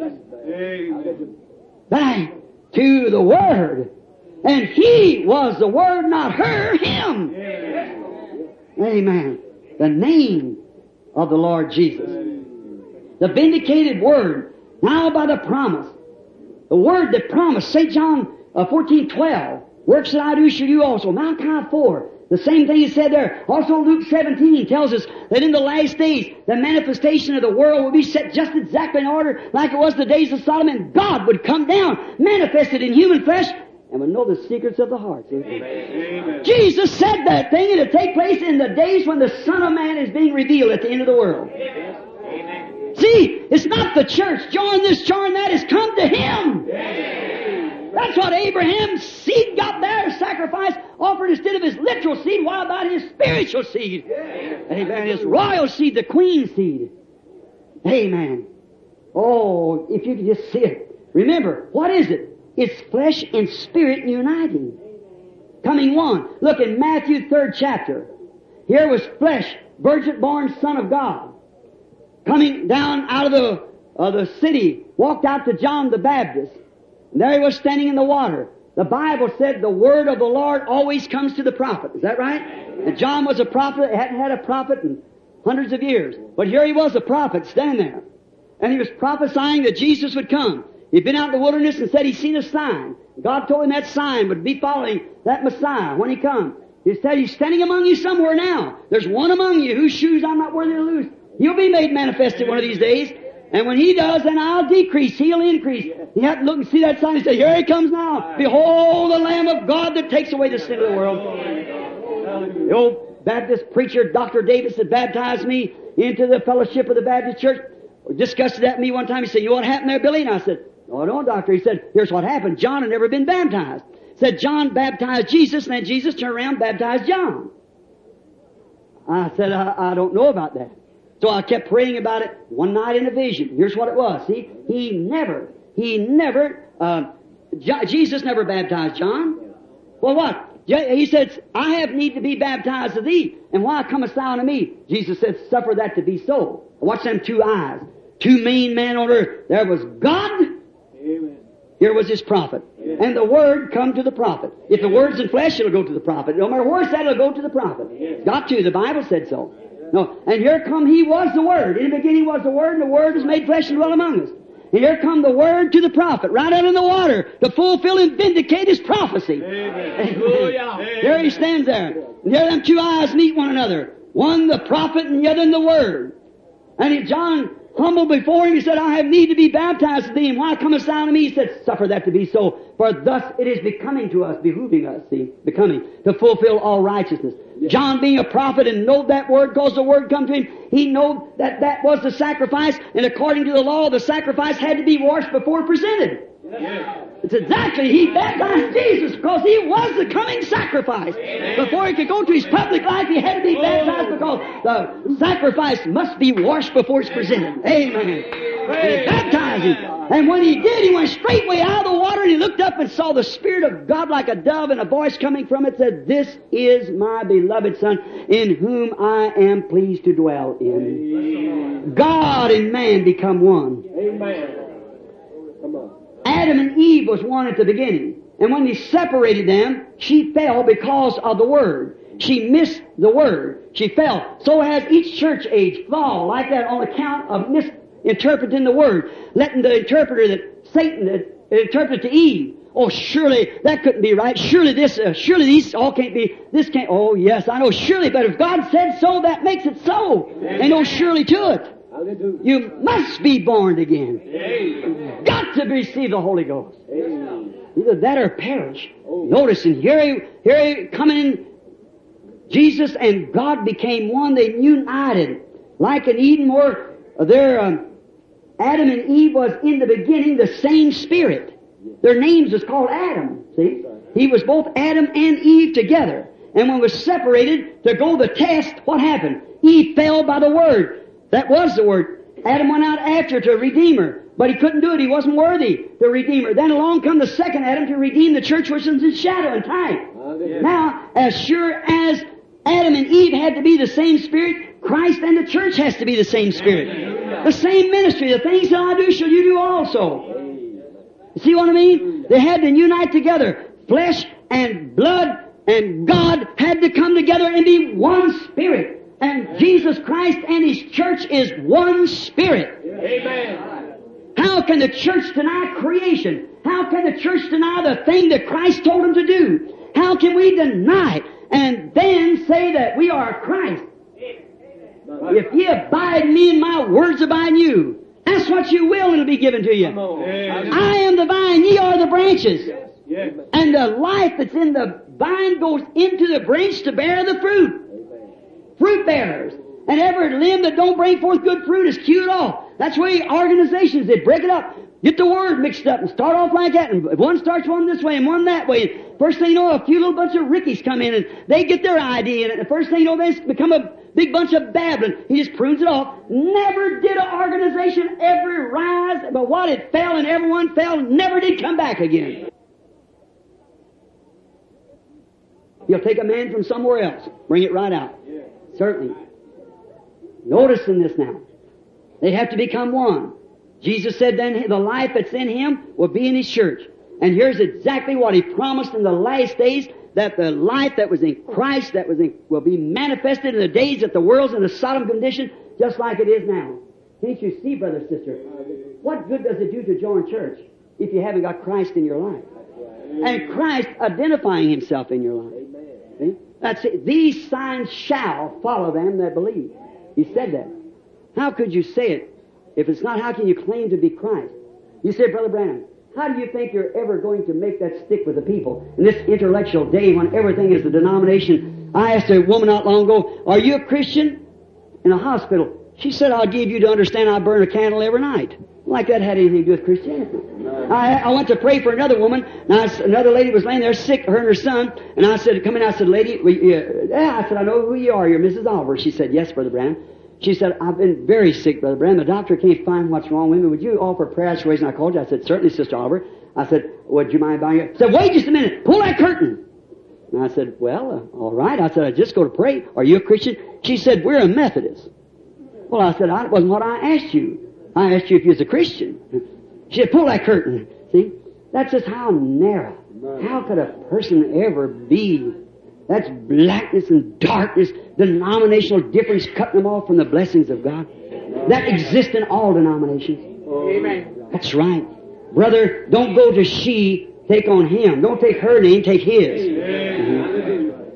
Speaker 2: Amen. Back to the Word. And he was the Word, not her, him. Amen. Amen. The name of the Lord Jesus. The vindicated Word. Now by the promise. The Word that promised. St. John 14:12. Works that I do should you also. Malachi 4. The same thing is said there. Also Luke 17 tells us that in the last days, the manifestation of the world will be set just exactly in order like it was the days of Sodom, and God would come down, manifested in human flesh, and would know the secrets of the heart. Amen. Jesus said that thing, and it'll take place in the days when the Son of Man is being revealed at the end of the world. Amen. See, it's not the church. Join this, join that. It's come to Him. Amen. That's what Abraham's seed got there, sacrifice offered instead of his literal seed. What about his spiritual seed? Amen. His royal seed, the queen seed. Amen. Oh, if you could just see it. Remember, what is it? It's flesh and spirit uniting. Coming one. Look in Matthew 3rd chapter. Here was flesh, virgin-born Son of God. Coming down out of the city, walked out to John the Baptist. And there he was standing in the water. The Bible said the word of the Lord always comes to the prophet. Is that right? And John was a prophet, hadn't had a prophet in hundreds of years. But here he was, a prophet, standing there. And he was prophesying that Jesus would come. He'd been out in the wilderness and said he'd seen a sign. God told him that sign would be following that Messiah when he come. He said, he's standing among you somewhere now. There's one among you whose shoes I'm not worthy to loose. He'll be made manifested one of these days. And when he does, then I'll decrease, he'll increase. You have to look and see that sign and say, here he comes now. Behold the Lamb of God that takes away the sin of the world. The old Baptist preacher, Dr. Davis, that baptized me into the fellowship of the Baptist church, discussed that with me one time. He said, you know what happened there, Billy? And I said, oh, no, doctor. He said, here's what happened. John had never been baptized. Said John baptized Jesus, and then Jesus turned around and baptized John. I said, I don't know about that. So I kept praying about it one night in a vision. Here's what it was. See, Jesus never baptized John. Well, what? He said, I have need to be baptized of thee. And why comest thou unto me? Jesus said, suffer that to be so. Watch them two eyes. Two main men on earth. There was God. Amen. Here was his prophet. Amen. And the word come to the prophet. If the word's in flesh, it'll go to the prophet. No matter where it's at, it'll go to the prophet. It's got to. The Bible said so. No, and here come he was the Word. In the beginning was the Word, and the Word was made flesh and dwelt among us. And here come the Word to the prophet, right out in the water, to fulfill and vindicate his prophecy. Amen. Amen. There he stands there. And there them two eyes meet one another. One the prophet and the other the Word. And John humbled before him. He said, I have need to be baptized of thee. And why comest thou to me? He said, suffer that to be so. For thus it is becoming to us, behooving us, see, becoming, to fulfill all righteousness. John being a prophet and know that word, because the word come to him, he know that that was the sacrifice, and according to the law, the sacrifice had to be washed before presented. It's exactly, he baptized Jesus because he was the coming sacrifice. Before he could go to his public life, he had to be baptized because the sacrifice must be washed before it's presented. Amen. And he baptized him. And when he did, he went straightway out of the water, and he looked up and saw the Spirit of God like a dove, and a voice coming from it said, This is my beloved Son, in whom I am pleased to dwell in. God and man become one.
Speaker 1: Amen. Come on.
Speaker 2: Adam and Eve was one at the beginning. And when he separated them, she fell because of the Word. She missed the Word. She fell. So has each church age fall like that on account of misinterpreting the Word. Letting the interpreter that Satan interpret to Eve. Oh, surely that couldn't be right. Surely these all can't be, this can't, oh yes, I know surely, but if God said so, that makes it so. Ain't no surely to it. You must be born again. You've got to receive the Holy Ghost. Either that or perish. Notice, and here he coming in, Jesus and God became one. They united. Like in Eden where Adam and Eve was in the beginning the same spirit. Their names is called Adam. See? He was both Adam and Eve together. And when it was separated to go the test, what happened? Eve fell by the Word. That was the Word. Adam went out after to redeem her, but he couldn't do it. He wasn't worthy to redeem her. Then along come the second Adam to redeem the church, which was in shadow and type. Now, as sure as Adam and Eve had to be the same Spirit, Christ and the church has to be the same Spirit. The same ministry. The things that I do shall you do also. You see what I mean? They had to unite together. Flesh and blood and God had to come together and be one Spirit. And Jesus Christ and His church is one Spirit.
Speaker 1: Amen.
Speaker 2: How can the church deny creation? How can the church deny the thing that Christ told them to do? How can we deny it and then say that we are Christ? If ye abide in me and my words abide in you, that's what you will, and it'll be given to you. I am the vine, ye are the branches. And the life that's in the vine goes into the branch to bear the fruit. Fruit bearers. And every limb that don't bring forth good fruit is hewed off. That's why organizations, they break it up, get the word mixed up and start off like that. And one starts one this way and one that way. And first thing you know, a few little bunch of rickies come in and they get their idea in it. And the first thing you know, they become a big bunch of babbling. He just prunes it off. Never did an organization ever rise, but what it fell and everyone fell, never did come back again. You'll take a man from somewhere else, bring it right out. Certainly. Notice in this now. They have to become one. Jesus said then the life that's in Him will be in His church. And here's exactly what He promised in the last days, that the life that was in Christ will be manifested in the days that the world's in a Sodom condition, just like it is now. Can't you see, brother, sister? What good does it do to join church if you haven't got Christ in your life? And Christ identifying Himself in your life. See? That's it. These signs shall follow them that believe. He said that. How could you say it if it's not? How can you claim to be Christ? You say, Brother Branham, how do you think you're ever going to make that stick with the people in this intellectual day when everything is a denomination? I asked a woman not long ago, are you a Christian? In a hospital. She said, I'll give you to understand I burn a candle every night. Like that had anything to do with Christianity. I went to pray for another woman. Now, another lady was laying there sick, her and her son. And I said, come in. I said, lady, I said, I know who you are. You're Mrs. Oliver. She said, yes, Brother Branham. She said, I've been very sick, Brother Branham. The doctor can't find what's wrong with me. Would you offer prayer? That's the reason I called you. I said, certainly, Sister Oliver. I said, would you mind buying it? She said, wait just a minute. Pull that curtain. And I said, well, all right. I said, I just go to pray. Are you a Christian? She said, we're a Methodist. Well, I said, that wasn't what I asked you. I asked you if you was a Christian. She said, pull that curtain. See? That's just how narrow. How could a person ever be? That's blackness and darkness, denominational difference, cutting them off from the blessings of God. That exists in all denominations.
Speaker 1: Amen.
Speaker 2: That's right. Brother, don't go to she, take on him. Don't take her name, take his.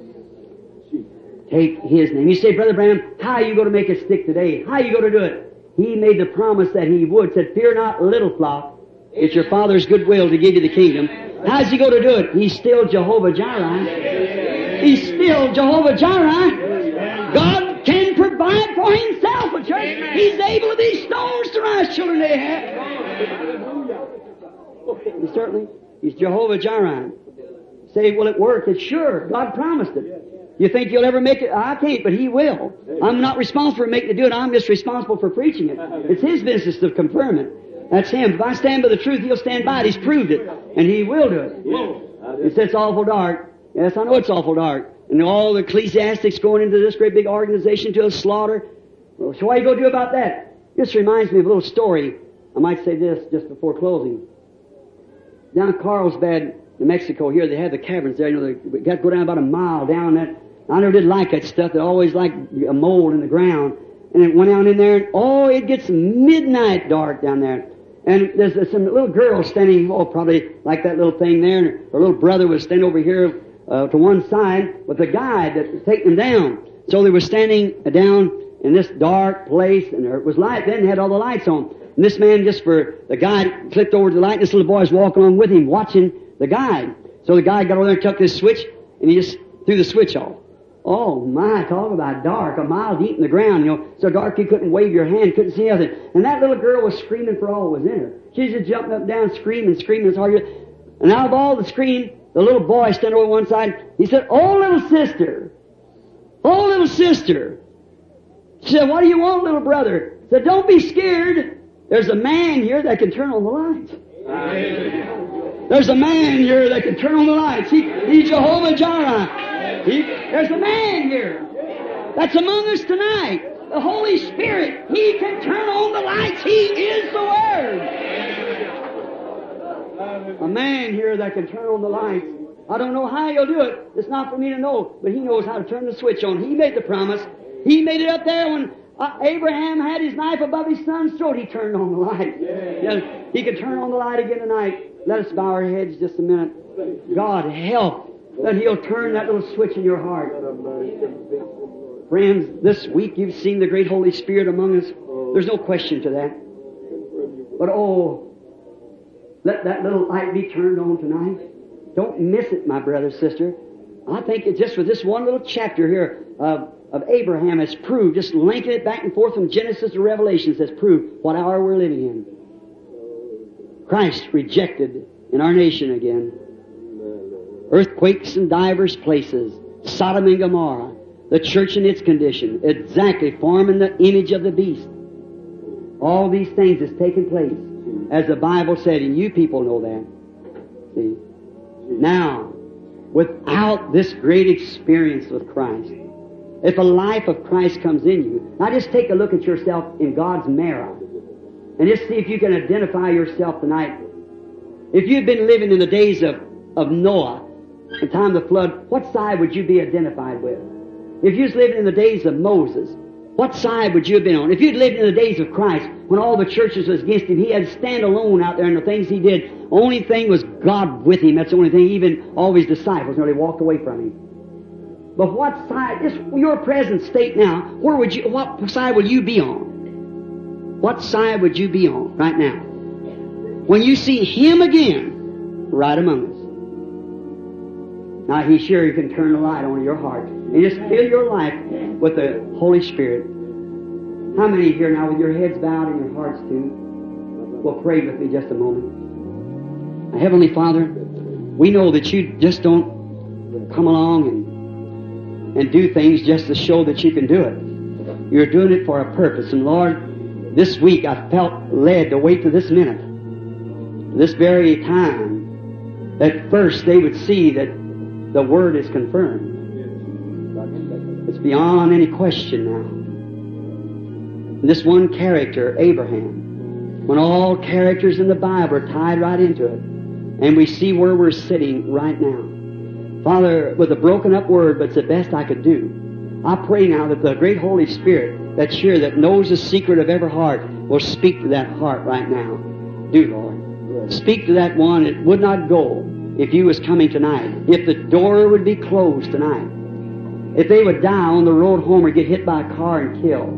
Speaker 2: Take his name. You say, Brother Branham, how are you going to make it stick today? How are you going to do it? He made the promise that He would. Said, fear not, little flock. It's your Father's good will to give you the kingdom. How's He going to do it? He's still Jehovah Jireh. He's still Jehovah Jireh. God can provide for Himself, a church. He's able of these stones to rise children to Ahab. He certainly, He's Jehovah Jireh. Say, will it work? It's sure. God promised it. You think you'll ever make it? I can't, but He will. I'm not responsible for making it do it. I'm just responsible for preaching it. It's His business to confirm it. That's Him. If I stand by the truth, He'll stand by it. He's proved it. And He will do it. He said it's awful dark. Yes, I know it's awful dark. And all the ecclesiastics going into this great big organization to a slaughter. Well, so what are you going to do about that? This reminds me of a little story. I might say this just before closing. Down in Carlsbad, New Mexico, here they have the caverns there. You know, they got to go down about a mile down that. I never did like that stuff. They always like a mold in the ground. And it went down in there, and it gets midnight dark down there. And there's some little girl standing, probably like that little thing there, and her little brother was standing over here to one side with a guide that was taking them down. So they were standing down in this dark place, and there was light. Then had all the lights on. And this man, just for the guide, clicked over to the light. This little boy's walking along with him, watching the guide. So the guide got over there and took this switch, and he just threw the switch off. Oh my, talk about dark, a mile deep in the ground, so dark you couldn't wave your hand, couldn't see nothing. And that little girl was screaming for all that was in her. She's just jumping up and down, screaming as hard as... And out of all the scream, the little boy standing over one side, he said, "Oh, little sister! Oh, little sister!" She said, "What do you want, little brother?" He said, "Don't be scared. There's a man here that can turn on the lights." There's a man here that can turn on the lights. He's Jehovah Jireh. There's a man here that's among us tonight. The Holy Spirit. He can turn on the lights. He is the Word. A man here that can turn on the lights. I don't know how He'll do it. It's not for me to know. But He knows how to turn the switch on. He made the promise. He made it up there when Abraham had his knife above his son's throat. He turned on the light. Yeah, He can turn on the light again tonight. Let us bow our heads just a minute. God help that He'll turn that little switch in your heart. Friends, this week you've seen the great Holy Spirit among us. There's no question to that. But let that little light be turned on tonight. Don't miss it, my brother, sister. I think it's just with this one little chapter here of Abraham has proved, just linking it back and forth from Genesis to Revelation, has proved what hour we're living in. Christ rejected in our nation again. Earthquakes in divers places. Sodom and Gomorrah. The church in its condition. Exactly forming the image of the beast. All these things has taken place. As the Bible said, and you people know that. See? Now, without this great experience with Christ, if a life of Christ comes in you, now just take a look at yourself in God's mirror. And just see if you can identify yourself tonight. If you'd been living in the days of Noah, the time of the flood, what side would you be identified with? If you was living in the days of Moses, what side would you have been on? If you'd lived in the days of Christ, when all the churches was against Him, He had to stand alone out there in the things He did. Only thing was God with Him. That's the only thing. Even all of His disciples nearly walked away from Him. But what side, just your present state now, what side will you be on? What side would you be on right now? When you see Him again, right among us. Now He's sure He can turn the light on your heart. And just fill your life with the Holy Spirit. How many here now with your heads bowed and your hearts too will pray with me just a moment? Now, Heavenly Father, we know that You just don't come along and do things just to show that You can do it. You're doing it for a purpose. And Lord, this week I felt led to wait to this minute, this very time, that first they would see that the Word is confirmed. It's beyond any question now. And this one character, Abraham, when all characters in the Bible are tied right into it, and we see where we're sitting right now. Father, with a broken up word, but it's the best I could do, I pray now that the great Holy Spirit that's here, that knows the secret of every heart, will speak to that heart right now. Do, Lord. Speak to that one that would not go if You was coming tonight. If the door would be closed tonight. If they would die on the road home or get hit by a car and killed.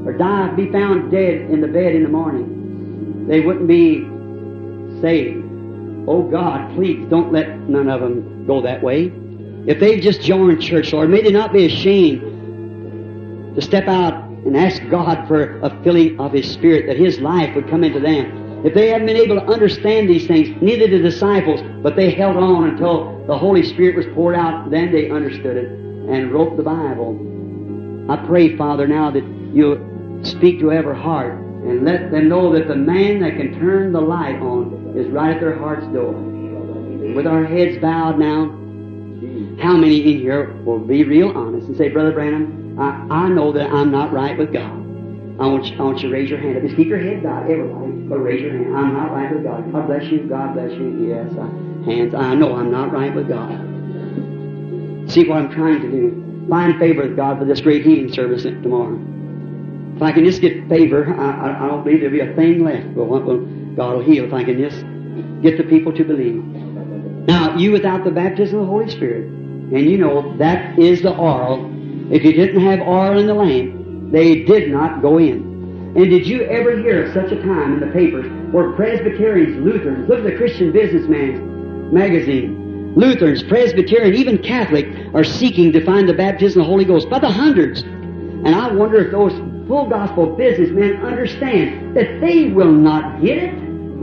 Speaker 2: or die, be found dead in the bed in the morning, they wouldn't be saved. Oh God, please don't let none of them go that way. If they've just joined church, Lord, may they not be ashamed to step out and ask God for a filling of His Spirit, that His life would come into them. If they haven't been able to understand these things, neither the disciples, but they held on until the Holy Spirit was poured out, then they understood it and wrote the Bible. I pray, Father, now that You'll speak to every heart and let them know that the man that can turn the light on is right at their heart's door. With our heads bowed now, how many in here will be real honest and say, Brother Branham, I know that I'm not right with God. I want you to raise your hand up. Just keep your head bowed, everybody, but raise your hand. I'm not right with God. God bless you. God bless you. Yes, hands. I know I'm not right with God. See what I'm trying to do. Find favor with God for this great healing service tomorrow. If I can just get favor, I don't believe there'll be a thing left. But God will heal if I can just get the people to believe. Now, you without the baptism of the Holy Spirit, and you know that is the oil. If you didn't have oil in the lamp, they did not go in. And did you ever hear of such a time in the papers where Presbyterians, Lutherans, look at the Christian Businessman's magazine, Lutherans, Presbyterian, even Catholic are seeking to find the baptism of the Holy Ghost by the hundreds. And I wonder if those full gospel businessmen understand that they will not get it.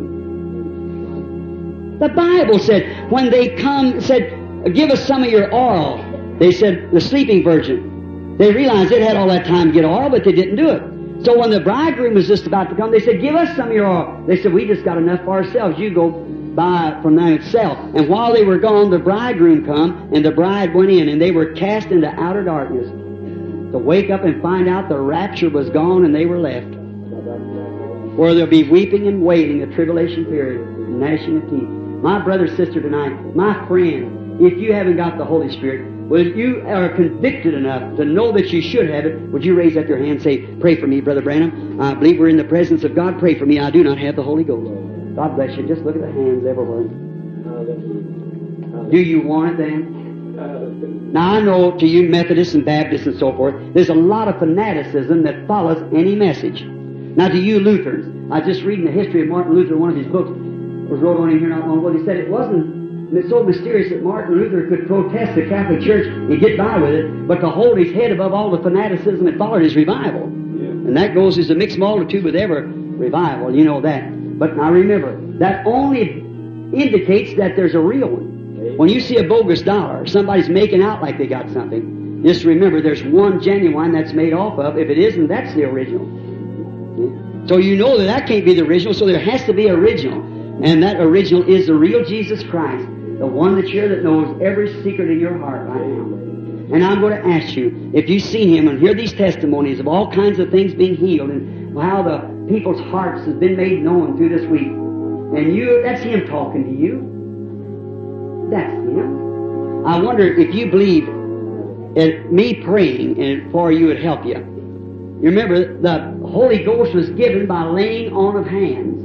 Speaker 2: The Bible said, when they said, give us some of your oil. They said, the sleeping virgin. They realized they'd had all that time to get oil, but they didn't do it. So when the bridegroom was just about to come, they said, give us some of your oil. They said, we just got enough for ourselves. You go buy from them itself. And while they were gone, the bridegroom come, and the bride went in, and they were cast into outer darkness to wake up and find out the rapture was gone and they were left. Where there'll be weeping and wailing, a tribulation period, and gnashing of teeth. My brother, sister tonight, my friend, if you haven't got the Holy Spirit, well, you are convicted enough to know that you should have it, would you raise up your hand and say, pray for me, Brother Branham. I believe we're in the presence of God. Pray for me. I do not have the Holy Ghost. God bless you. Just look at the hands everywhere. Do you want it then? Now, I know to you Methodists and Baptists and so forth, there's a lot of fanaticism that follows any message. Now, to you Lutherans, I was just reading the history of Martin Luther, one of his books was wrote on him here not long ago. He said it wasn't so mysterious that Martin Luther could protest the Catholic Church and get by with it, but to hold his head above all the fanaticism that followed his revival. Yeah. And that goes as a mixed multitude with every revival, you know that. But now remember, that only indicates that there's a real one. When you see a bogus dollar, somebody's making out like they got something, just remember there's one genuine that's made off of. If it isn't, that's the original. So you know that can't be the original, so there has to be original. And that original is the real Jesus Christ, the one that's here that knows every secret in your heart right now. And I'm going to ask you, if you've seen Him and hear these testimonies of all kinds of things being healed and how the people's hearts has been made known through this week, and that's Him talking to you. That's Him. I wonder if you believe in me praying and for you would help you. You remember, the Holy Ghost was given by laying on of hands.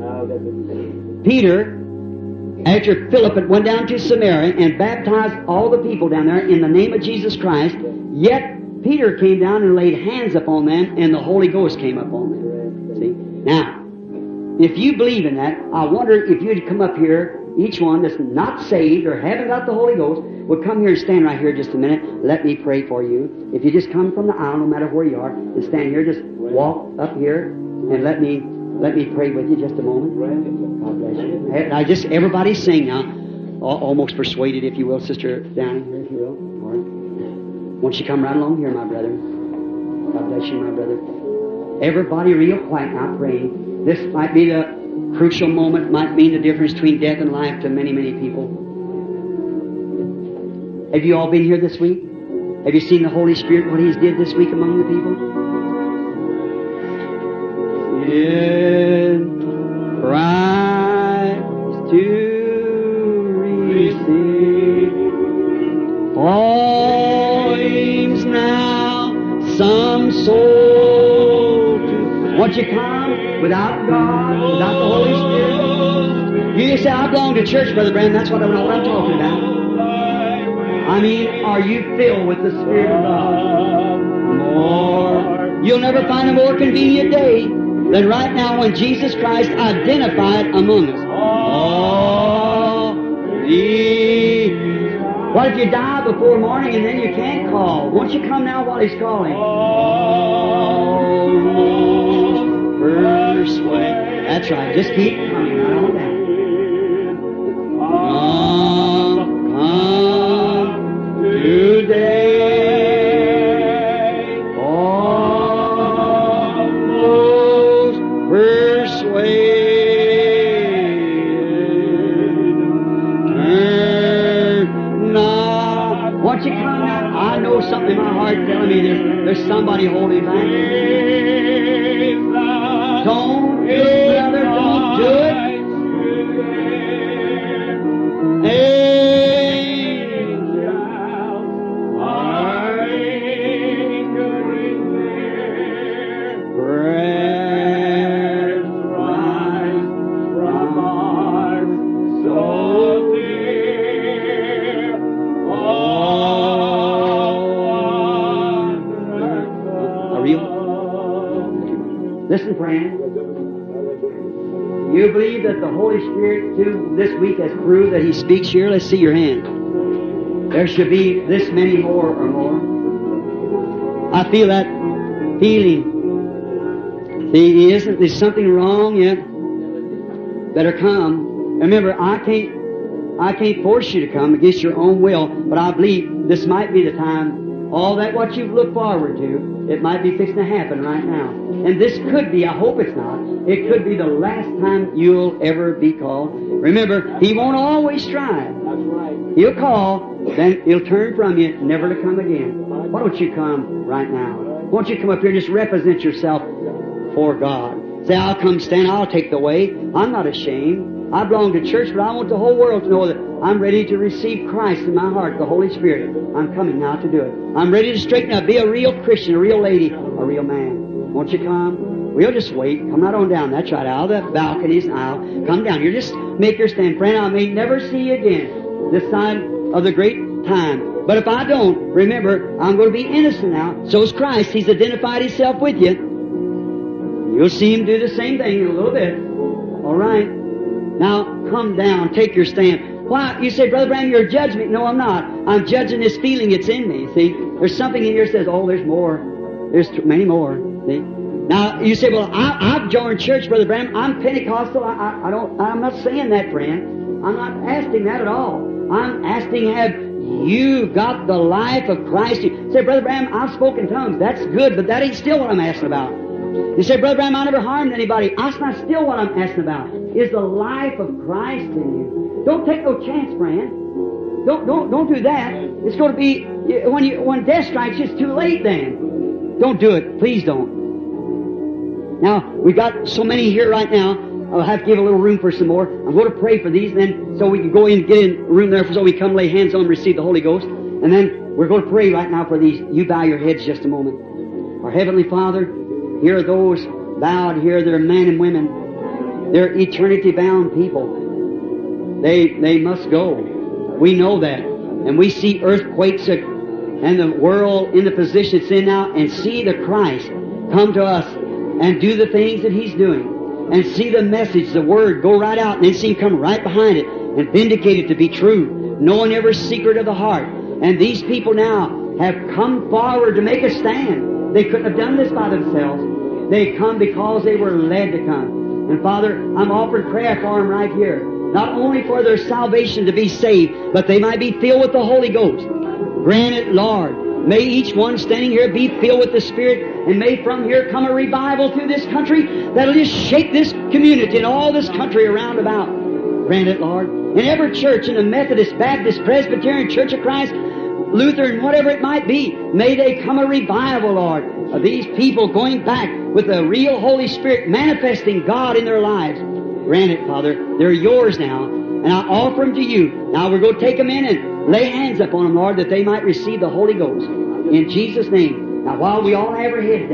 Speaker 2: Peter, after Philip went down to Samaria and baptized all the people down there in the name of Jesus Christ, yet Peter came down and laid hands upon them and the Holy Ghost came upon them. See? Now, if you believe in that, I wonder if you'd come up here, each one that's not saved or haven't got the Holy Ghost, would come here and stand right here just a minute. Let me pray for you. If you just come from the aisle, no matter where you are, and stand here, just walk up here and let me pray with you just a moment. God bless you. Now just everybody sing now. Almost persuaded, if you will, Sister down here, if you will. All right. Won't you come right along here, my brother? God bless you, my brother. Everybody real quiet now praying. This might be the crucial moment, might mean the difference between death and life to many, many people. Have you all been here this week? Have you seen the Holy Spirit, what He's did this week among the people? In Christ to receive all aims now some soul to. Won't you come without God, without the Holy Spirit? You just say, I belong to church, Brother Branham. That's what I'm talking about. I mean, are you filled with the Spirit of God? More. You'll never find a more convenient day than right now when Jesus Christ identified among us. All these. What if you die before morning and then you can't call? Won't you come now while He's calling? Persuade. That's right. Just keep coming right on down. Come today. Almost persuaded. Turn not. Won't you come now? I know something in my heart telling me there's somebody holding back. Don't do it, brother. Don't do it. Listen, friend. You believe that the Holy Spirit, too, this week has proved that He speaks here? Let's see your hand. There should be this many more or more. I feel that feeling. See, there's something wrong yet. Better come. Remember, I can't force you to come against your own will, but I believe this might be the time. All that what you've looked forward to, it might be fixing to happen right now. And this could be, I hope it's not, it could be the last time you'll ever be called. Remember, He won't always try. That's right. He'll call, then He'll turn from you, never to come again. Why don't you come right now? Why don't you come up here and just represent yourself for God? Say, I'll come stand, I'll take the way. I'm not ashamed. I belong to church, but I want the whole world to know that I'm ready to receive Christ in my heart, the Holy Spirit. I'm coming now to do it. I'm ready to straighten up, be a real Christian, a real lady, a real man. Won't you come? We'll just wait. Come right on down. That's right, out of the balconies and aisle. Come down. You just make your stand. Friend, I may never see you again this side of the great time. But if I don't, remember, I'm going to be innocent now. So is Christ. He's identified Himself with you. You'll see Him do the same thing in a little bit. All right. Now, come down. Take your stand. Why? You say, Brother Branham, you're judging me. No, I'm not. I'm judging this feeling that's in me. See? There's something in here that says, oh, there's more. There's many more. See? Now, you say, well, I've joined church, Brother Branham. I'm Pentecostal. I'm not saying that, friend. I'm not asking that at all. I'm asking, have you got the life of Christ? You say, Brother Branham, I've spoken tongues. That's good, but that ain't still what I'm asking about. You say, Brother Branham, I never harmed anybody. That's not still what I'm asking about. Is the life of Christ in you? Don't take no chance, friend. Don't do that. It's going to be when death strikes you, it's too late. Then don't do it. Please don't. Now we've got so many here right now. I'll have to give a little room for some more. I'm going to pray for these, and then so we can go in, get in room there, so we come lay hands on them, receive the Holy Ghost, and then we're going to pray right now for these. You bow your heads just a moment. Our Heavenly Father, here are those bowed here. They're men and women. They're eternity-bound people. They must go. We know that. And we see earthquakes and the world in the position it's in now, and see the Christ come to us and do the things that He's doing. And see the message, the Word, go right out, and then see Him come right behind it and vindicate it to be true, knowing every secret of the heart. And these people now have come forward to make a stand. They couldn't have done this by themselves. They come because they were led to come. And Father, I'm offering prayer for them right here. Not only for their salvation to be saved, but they might be filled with the Holy Ghost. Grant it, Lord. May each one standing here be filled with the Spirit, and may from here come a revival through this country that'll just shake this community and all this country around about. Grant it, Lord. In every church, in the Methodist, Baptist, Presbyterian, Church of Christ, Lutheran, whatever it might be, may they come a revival, Lord, of these people going back with the real Holy Spirit manifesting God in their lives. Grant it, Father. They're yours now, and I offer them to you. Now we're going to take them in and lay hands upon them, Lord, that they might receive the Holy Ghost. In Jesus' name. Now while we all have our heads down,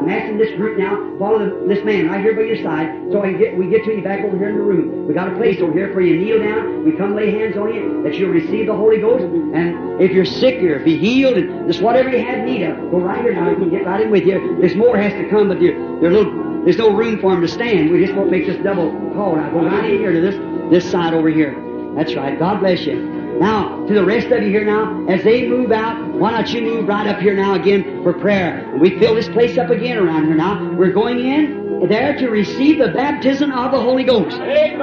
Speaker 2: I'm asking this group now, follow this man right here by your side, so we get to you back over here in the room. We got a place over here for you. Kneel down. We come lay hands on you, that you'll receive the Holy Ghost. And if you're sick or be healed, and just whatever you have need of, go right here now. We can get right in with you. There's more has to come, but there's no room for them to stand. We just won't make this double call. Now go right in here to this side over here. That's right. God bless you. Now, to the rest of you here now, as they move out, why don't you move right up here now again for prayer? We fill this place up again around here now. We're going in there to receive the baptism of the Holy Ghost.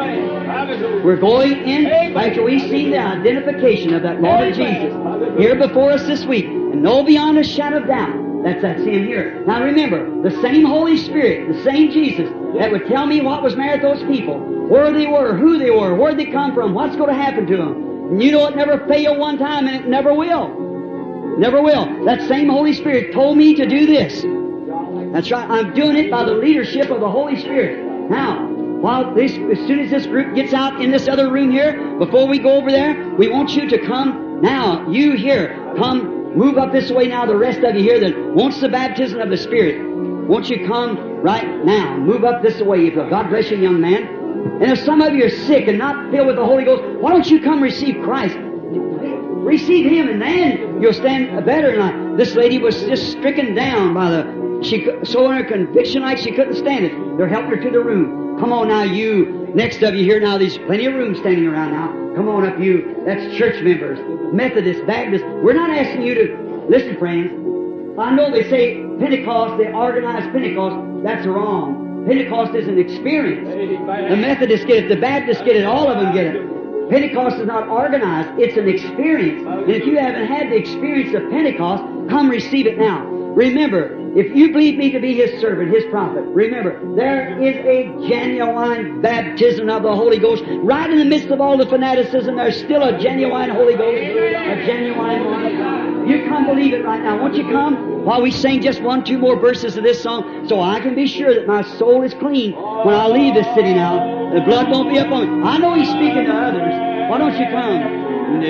Speaker 1: Amen.
Speaker 2: We're going in after we've seen the identification of that Lord Jesus here before us this week. And know beyond a shadow of doubt that's Him here. Now remember, the same Holy Spirit, the same Jesus that would tell me what was married with those people, where they were, who they were, where they come from, what's going to happen to them. And you know it never failed one time, and it never will. Never will. That same Holy Spirit told me to do this. That's right. I'm doing it by the leadership of the Holy Spirit. Now, as soon as this group gets out in this other room here, before we go over there, we want you to come now. You here, come, move up this way now. The rest of you here that wants the baptism of the Spirit, won't you come right now? Move up this way, if you will. God bless you, young man. And if some of you are sick and not filled with the Holy Ghost, why don't you come receive Christ? Receive Him, and then you'll stand better. Like this lady was just stricken down by so in her conviction like she couldn't stand it. They helped her to the room. Come on now, you. Next of you here now, there's plenty of room standing around now. Come on up, you. That's church members, Methodist, Baptist. We're not asking you to listen, friends. I know they say Pentecost, they organize Pentecost. That's wrong. Pentecost is an experience. The Methodists get it, the Baptists get it, all of them get it. Pentecost is not organized, it's an experience. And if you haven't had the experience of Pentecost, come receive it now. Remember, if you believe me to be His servant, His prophet, remember, there is a genuine baptism of the Holy Ghost. Right in the midst of all the fanaticism, there's still a genuine Holy Ghost, a genuine one. You come believe it right now. Won't you come while we sing just 1-2 more verses of this song, so I can be sure that my soul is clean when I leave this city now. The blood won't be up on me. I know He's speaking to others. Why don't you come?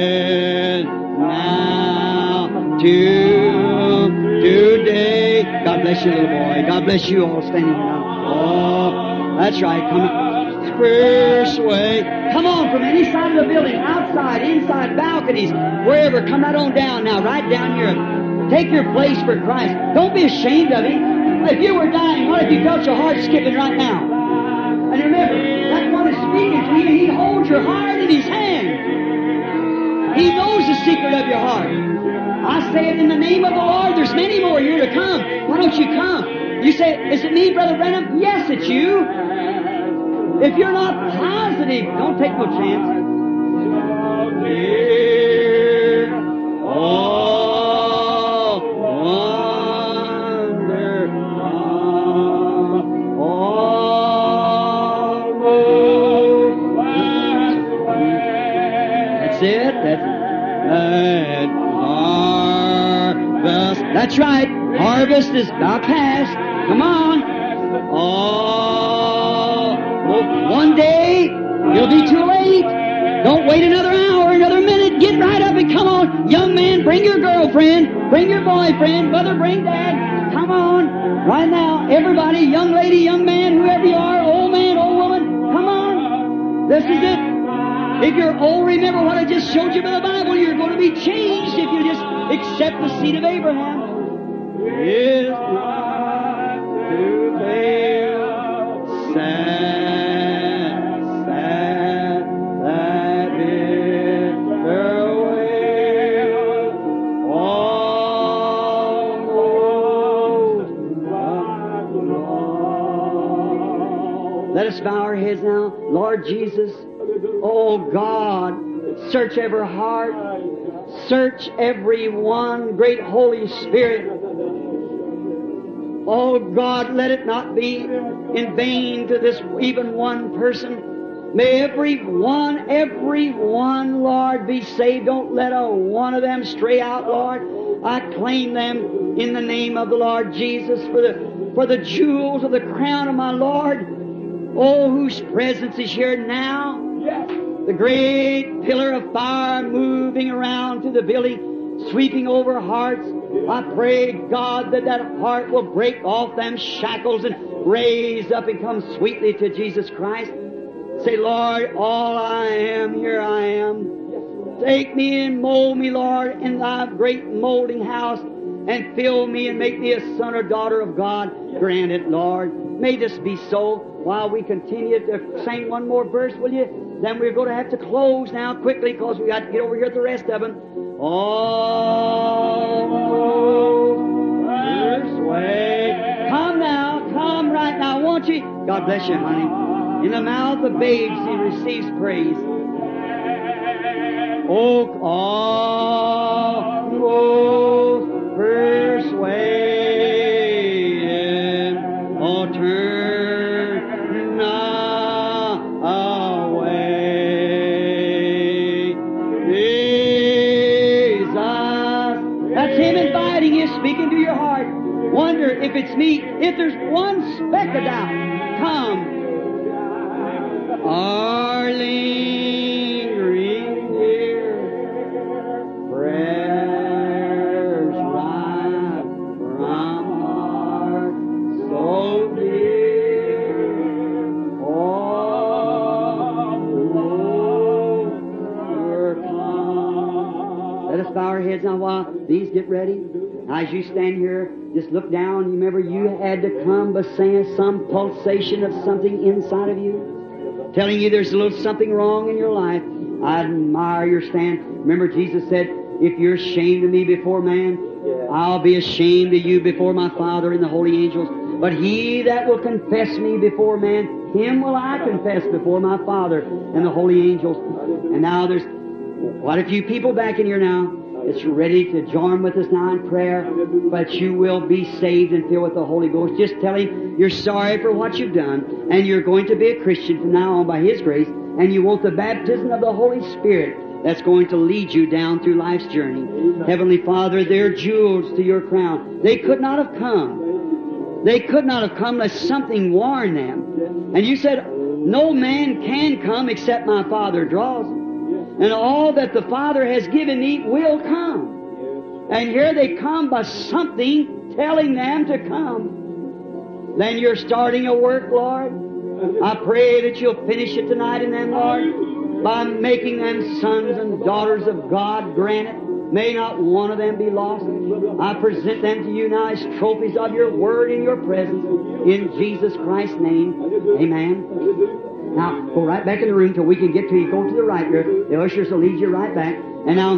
Speaker 2: Now to today. God bless you, little boy. God bless you all standing now. Oh, that's right. Come on. First way. Come on from any side of the building, outside, inside, balconies, wherever. Come right on down now, right down here. Take your place for Christ. Don't be ashamed of Him. If you were dying, what if you felt your heart skipping right now? And remember, that one is speaking to you. He holds your heart in His hand. He knows the secret of your heart. I say it in the name of the Lord. There's many more here to come. Why don't you come? You say, is it me, Brother Branham? Yes, it's you. If you're not positive, don't take no chance. That's it. That's right. Harvest is about past. Come on. One day you'll be too late. Don't wait another hour, another minute. Get right up and come on. Young man, bring your girlfriend. Bring your boyfriend. Mother, bring dad. Come on. Right now. Everybody, young lady, young man, whoever you are, old man, old woman, come on. This is it. If you're old, remember what I just showed you by the Bible. You're going to be changed if you just accept the seed of Abraham. Is not to fail. Sad, that is the way. Let us bow our heads now. Lord Jesus, oh God, search every heart. Search every one, great Holy Spirit. Oh God, let it not be in vain to this even one person. May every one, Lord, be saved. Don't let a one of them stray out, Lord. I claim them in the name of the Lord Jesus for the jewels of the crown of my Lord. Oh, whose presence is here now. The great pillar of fire moving around through the building, sweeping over hearts. I pray, God, that that heart will break off them shackles and raise up and come sweetly to Jesus Christ. Say, Lord, all I am, here I am. Take me and mold me, Lord, in thy great molding house, and fill me and make me a son or daughter of God. Grant it, Lord. May this be so. While we continue to sing one more verse, will you? Then we're going to have to close now quickly because we got to get over here at the rest of them. Oh, this way. Come now, come right now, won't you? God bless you, honey. In the mouth of babes he receives praise. Oh, persuade, oh, turn not away. Jesus, that's Him inviting you, speaking to your heart. Wonder if it's me, if there's one speck of doubt, come. Our lingering here, prayers rise from heart so dear. Oh, Lord, come. Let us bow our heads now while these get ready. As you stand here, just look down. You remember you had to come by saying some pulsation of something inside of you, telling you there's a little something wrong in your life. I admire your stand. Remember Jesus said, if you're ashamed of me before man, I'll be ashamed of you before my Father and the holy angels. But he that will confess me before man, him will I confess before my Father and the holy angels. And now there's quite a few people back in here now that's ready to join with us now in prayer, but you will be saved and filled with the Holy Ghost. Just tell Him you're sorry for what you've done, and you're going to be a Christian from now on by His grace, and you want the baptism of the Holy Spirit that's going to lead you down through life's journey. Heavenly Father, they're jewels to your crown. They could not have come. They could not have come unless something warned them. And you said, no man can come except my Father draws him. And all that the Father has given me will come. And here they come by something telling them to come. Then you're starting a work, Lord. I pray that you'll finish it tonight in them, Lord, by making them sons and daughters of God. Grant it. May not one of them be lost. I present them to you now as trophies of your word in your presence. In Jesus Christ's name, amen. Now, go right back in the room till we can get to you. Go to the right there. The ushers will lead you right back. And now,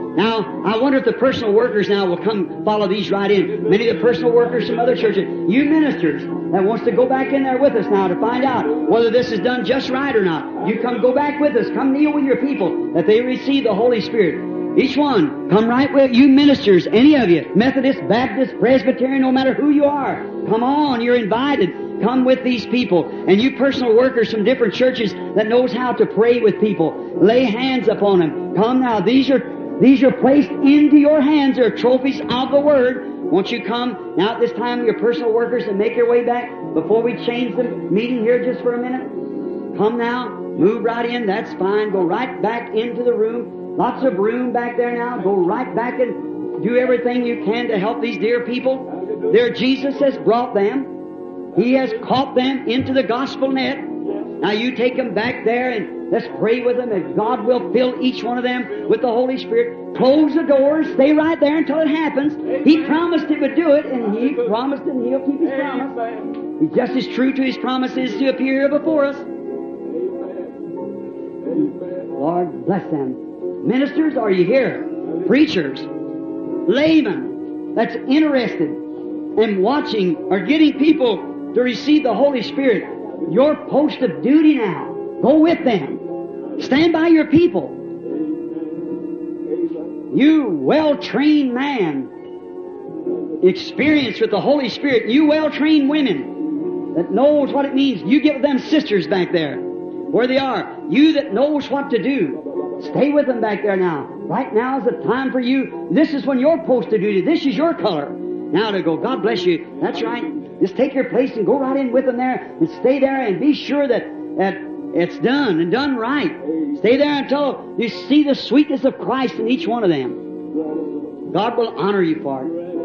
Speaker 2: I wonder if the personal workers now will come follow these right in. Many of the personal workers from other churches, you ministers that wants to go back in there with us now to find out whether this is done just right or not. You come go back with us. Come kneel with your people that they receive the Holy Spirit. Each one, come right with you ministers, any of you, Methodist, Baptist, Presbyterian, no matter who you are. Come on, you're invited. Come with these people. And you personal workers from different churches that knows how to pray with people. Lay hands upon them. Come now. These are placed into your hands. They're trophies of the Word. Won't you come now at this time, your personal workers, and make your way back before we change the meeting here just for a minute? Come now. Move right in. That's fine. Go right back into the room. Lots of room back there now. Go right back and do everything you can to help these dear people. There Jesus has brought them. He has caught them into the gospel net. Now you take them back there and let's pray with them and God will fill each one of them with the Holy Spirit. Close the doors. Stay right there until it happens. He promised He would do it, and He promised it, and He'll keep His promise. He's just as true to His promises to appear here before us. Lord, bless them. Ministers, are you here? Preachers, laymen that's interested and watching or getting people to receive the Holy Spirit. Your post of duty now. Go with them. Stand by your people. You well-trained man, experienced with the Holy Spirit, you well-trained women that knows what it means. You get with them sisters back there where they are. You that knows what to do. Stay with them back there now. Right now is the time for you. This is when you're post of duty. This is your color. Now to go, God bless you. That's right. Just take your place and go right in with them there and stay there and be sure that it's done and done right. Stay there until you see the sweetness of Christ in each one of them. God will honor you for it.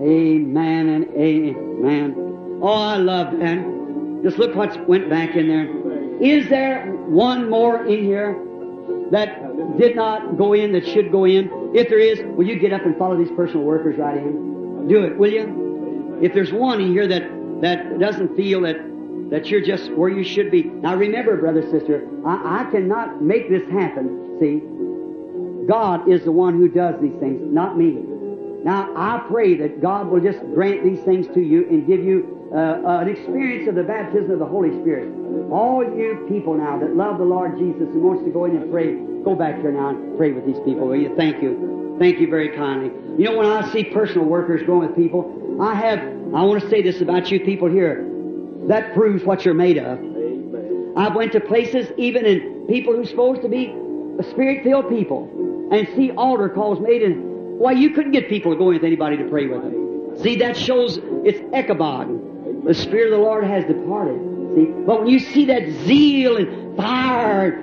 Speaker 2: Amen and amen. Oh, I love that. Just look what went back in there. Is there one more in here that did not go in that should go in? If there is, will you get up and follow these personal workers right in? Do it, will you? If there's one in here that doesn't feel that you're just where you should be. Now remember, brother, sister, I cannot make this happen. See, God is the one who does these things, not me. Now I pray that God will just grant these things to you and give you an experience of the baptism of the Holy Spirit. All you people now that love the Lord Jesus and wants to go in and pray, go back here now and pray with these people, will you? Thank you. Thank you very kindly. You know, when I see personal workers going with people, I want to say this about you people here. That proves what you're made of. I've went to places, even in people who're supposed to be Spirit-filled people, and see altar calls made, and why, you couldn't get people to go in with anybody to pray with them. See, that shows it's Ichabod. The Spirit of the Lord has departed. See, but when you see that zeal and fire,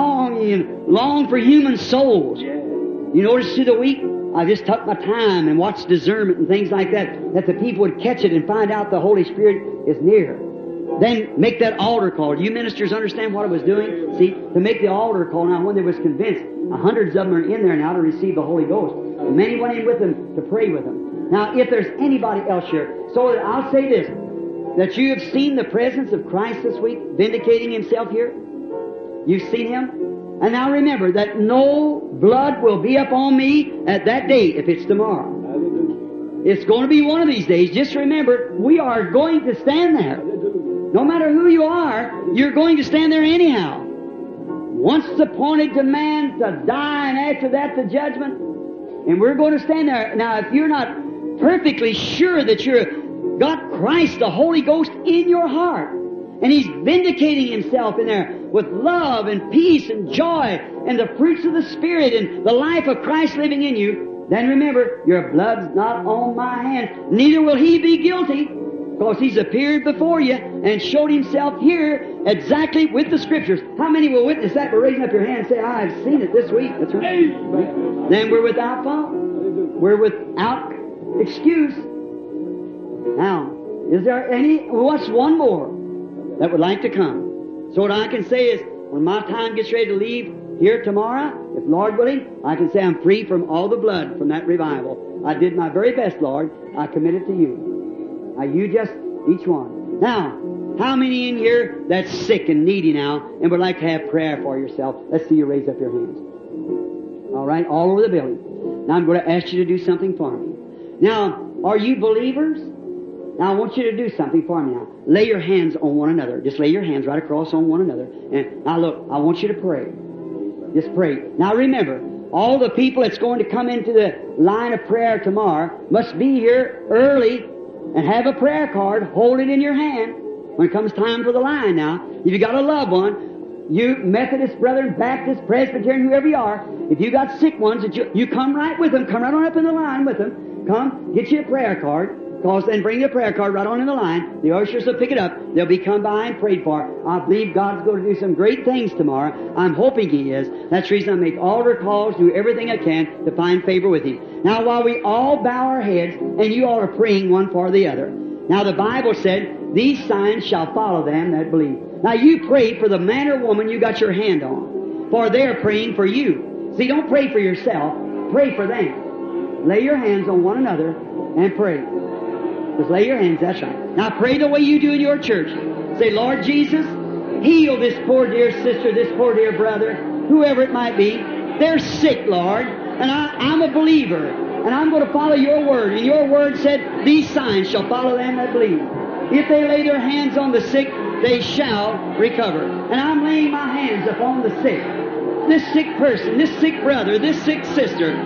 Speaker 2: long for human souls, you notice through the week, I just took my time and watched discernment and things like that the people would catch it and find out the Holy Spirit is near. Then make that altar call. Do you ministers understand what I was doing? See, to make the altar call now, when they was convinced, hundreds of them are in there now to receive the Holy Ghost. Many went in with them to pray with them. Now, if there's anybody else here, so I'll say this, that you have seen the presence of Christ this week, vindicating Himself here. You've seen Him. And now remember that no blood will be upon me at that day if it's tomorrow. It's going to be one of these days. Just remember, we are going to stand there. No matter who you are, you're going to stand there anyhow. Once appointed to man to die, and after that the judgment. And we're going to stand there. Now, if you're not perfectly sure that you've got Christ, the Holy Ghost, in your heart, and He's vindicating Himself in there with love and peace and joy and the fruits of the Spirit and the life of Christ living in you, then remember, your blood's not on my hand. Neither will He be guilty, because He's appeared before you and showed Himself here exactly with the Scriptures. How many will witness that by raising up your hand and say, I've seen it this week? That's right. Then we're without fault. We're without excuse. Now, is there what's one more that would like to come? So what I can say is, when my time gets ready to leave here tomorrow, if Lord willing, I can say I'm free from all the blood from that revival. I did my very best, Lord. I commit it to you. Now, you just, each one. Now, how many in here that's sick and needy now and would like to have prayer for yourself? Let's see you raise up your hands. All right, all over the building. Now, I'm going to ask you to do something for me. Now, are you believers? Now, I want you to do something for me now. Lay your hands on one another. Just lay your hands right across on one another. And now, look, I want you to pray. Just pray. Now, remember, all the people that's going to come into the line of prayer tomorrow must be here early and have a prayer card, hold it in your hand when it comes time for the line now. If you got a loved one, you Methodist, Brethren, Baptist, Presbyterian, whoever you are, if you got sick ones, that you come right with them, come right on up in the line with them, come, get you a prayer card, then bring the prayer card right on in the line. The ushers will pick it up. They'll be come by and prayed for. I believe God's going to do some great things tomorrow. I'm hoping He is. That's the reason I make altar calls, do everything I can to find favor with Him. Now, while we all bow our heads, and you all are praying one for the other. Now, the Bible said, these signs shall follow them that believe. Now, you pray for the man or woman you got your hand on, for they're praying for you. See, don't pray for yourself. Pray for them. Lay your hands on one another and pray. Just lay your hands, that's right. Now pray the way you do in your church. Say, Lord Jesus, heal this poor dear sister, this poor dear brother, whoever it might be. They're sick, Lord, and I'm a believer, and I'm going to follow your word. And your word said, these signs shall follow them that believe. If they lay their hands on the sick, they shall recover. And I'm laying my hands upon the sick. This sick person, this sick brother, this sick sister.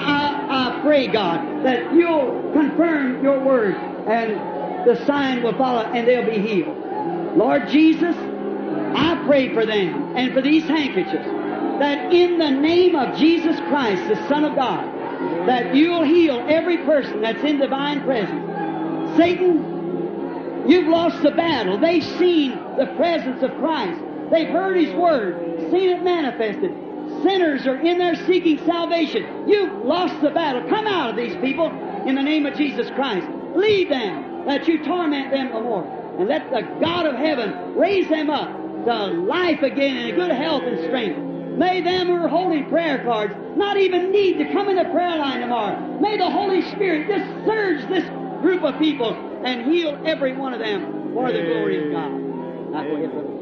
Speaker 2: I pray, God, that you'll confirm your word and the sign will follow and they'll be healed. Lord Jesus, I pray for them and for these handkerchiefs that in the name of Jesus Christ, the Son of God, that you'll heal every person that's in divine presence. Satan, you've lost the battle. They've seen the presence of Christ. They've heard His word, seen it manifested. Sinners are in there seeking salvation. You've lost the battle. Come out of these people. in the name of Jesus Christ. Lead them, that you torment them no more. And let the God of heaven raise them up to life again in good health and strength. May them who are holding prayer cards not even need to come in the prayer line tomorrow. May the Holy Spirit just surge this group of people and heal every one of them for the glory of God. Now go ahead, brother.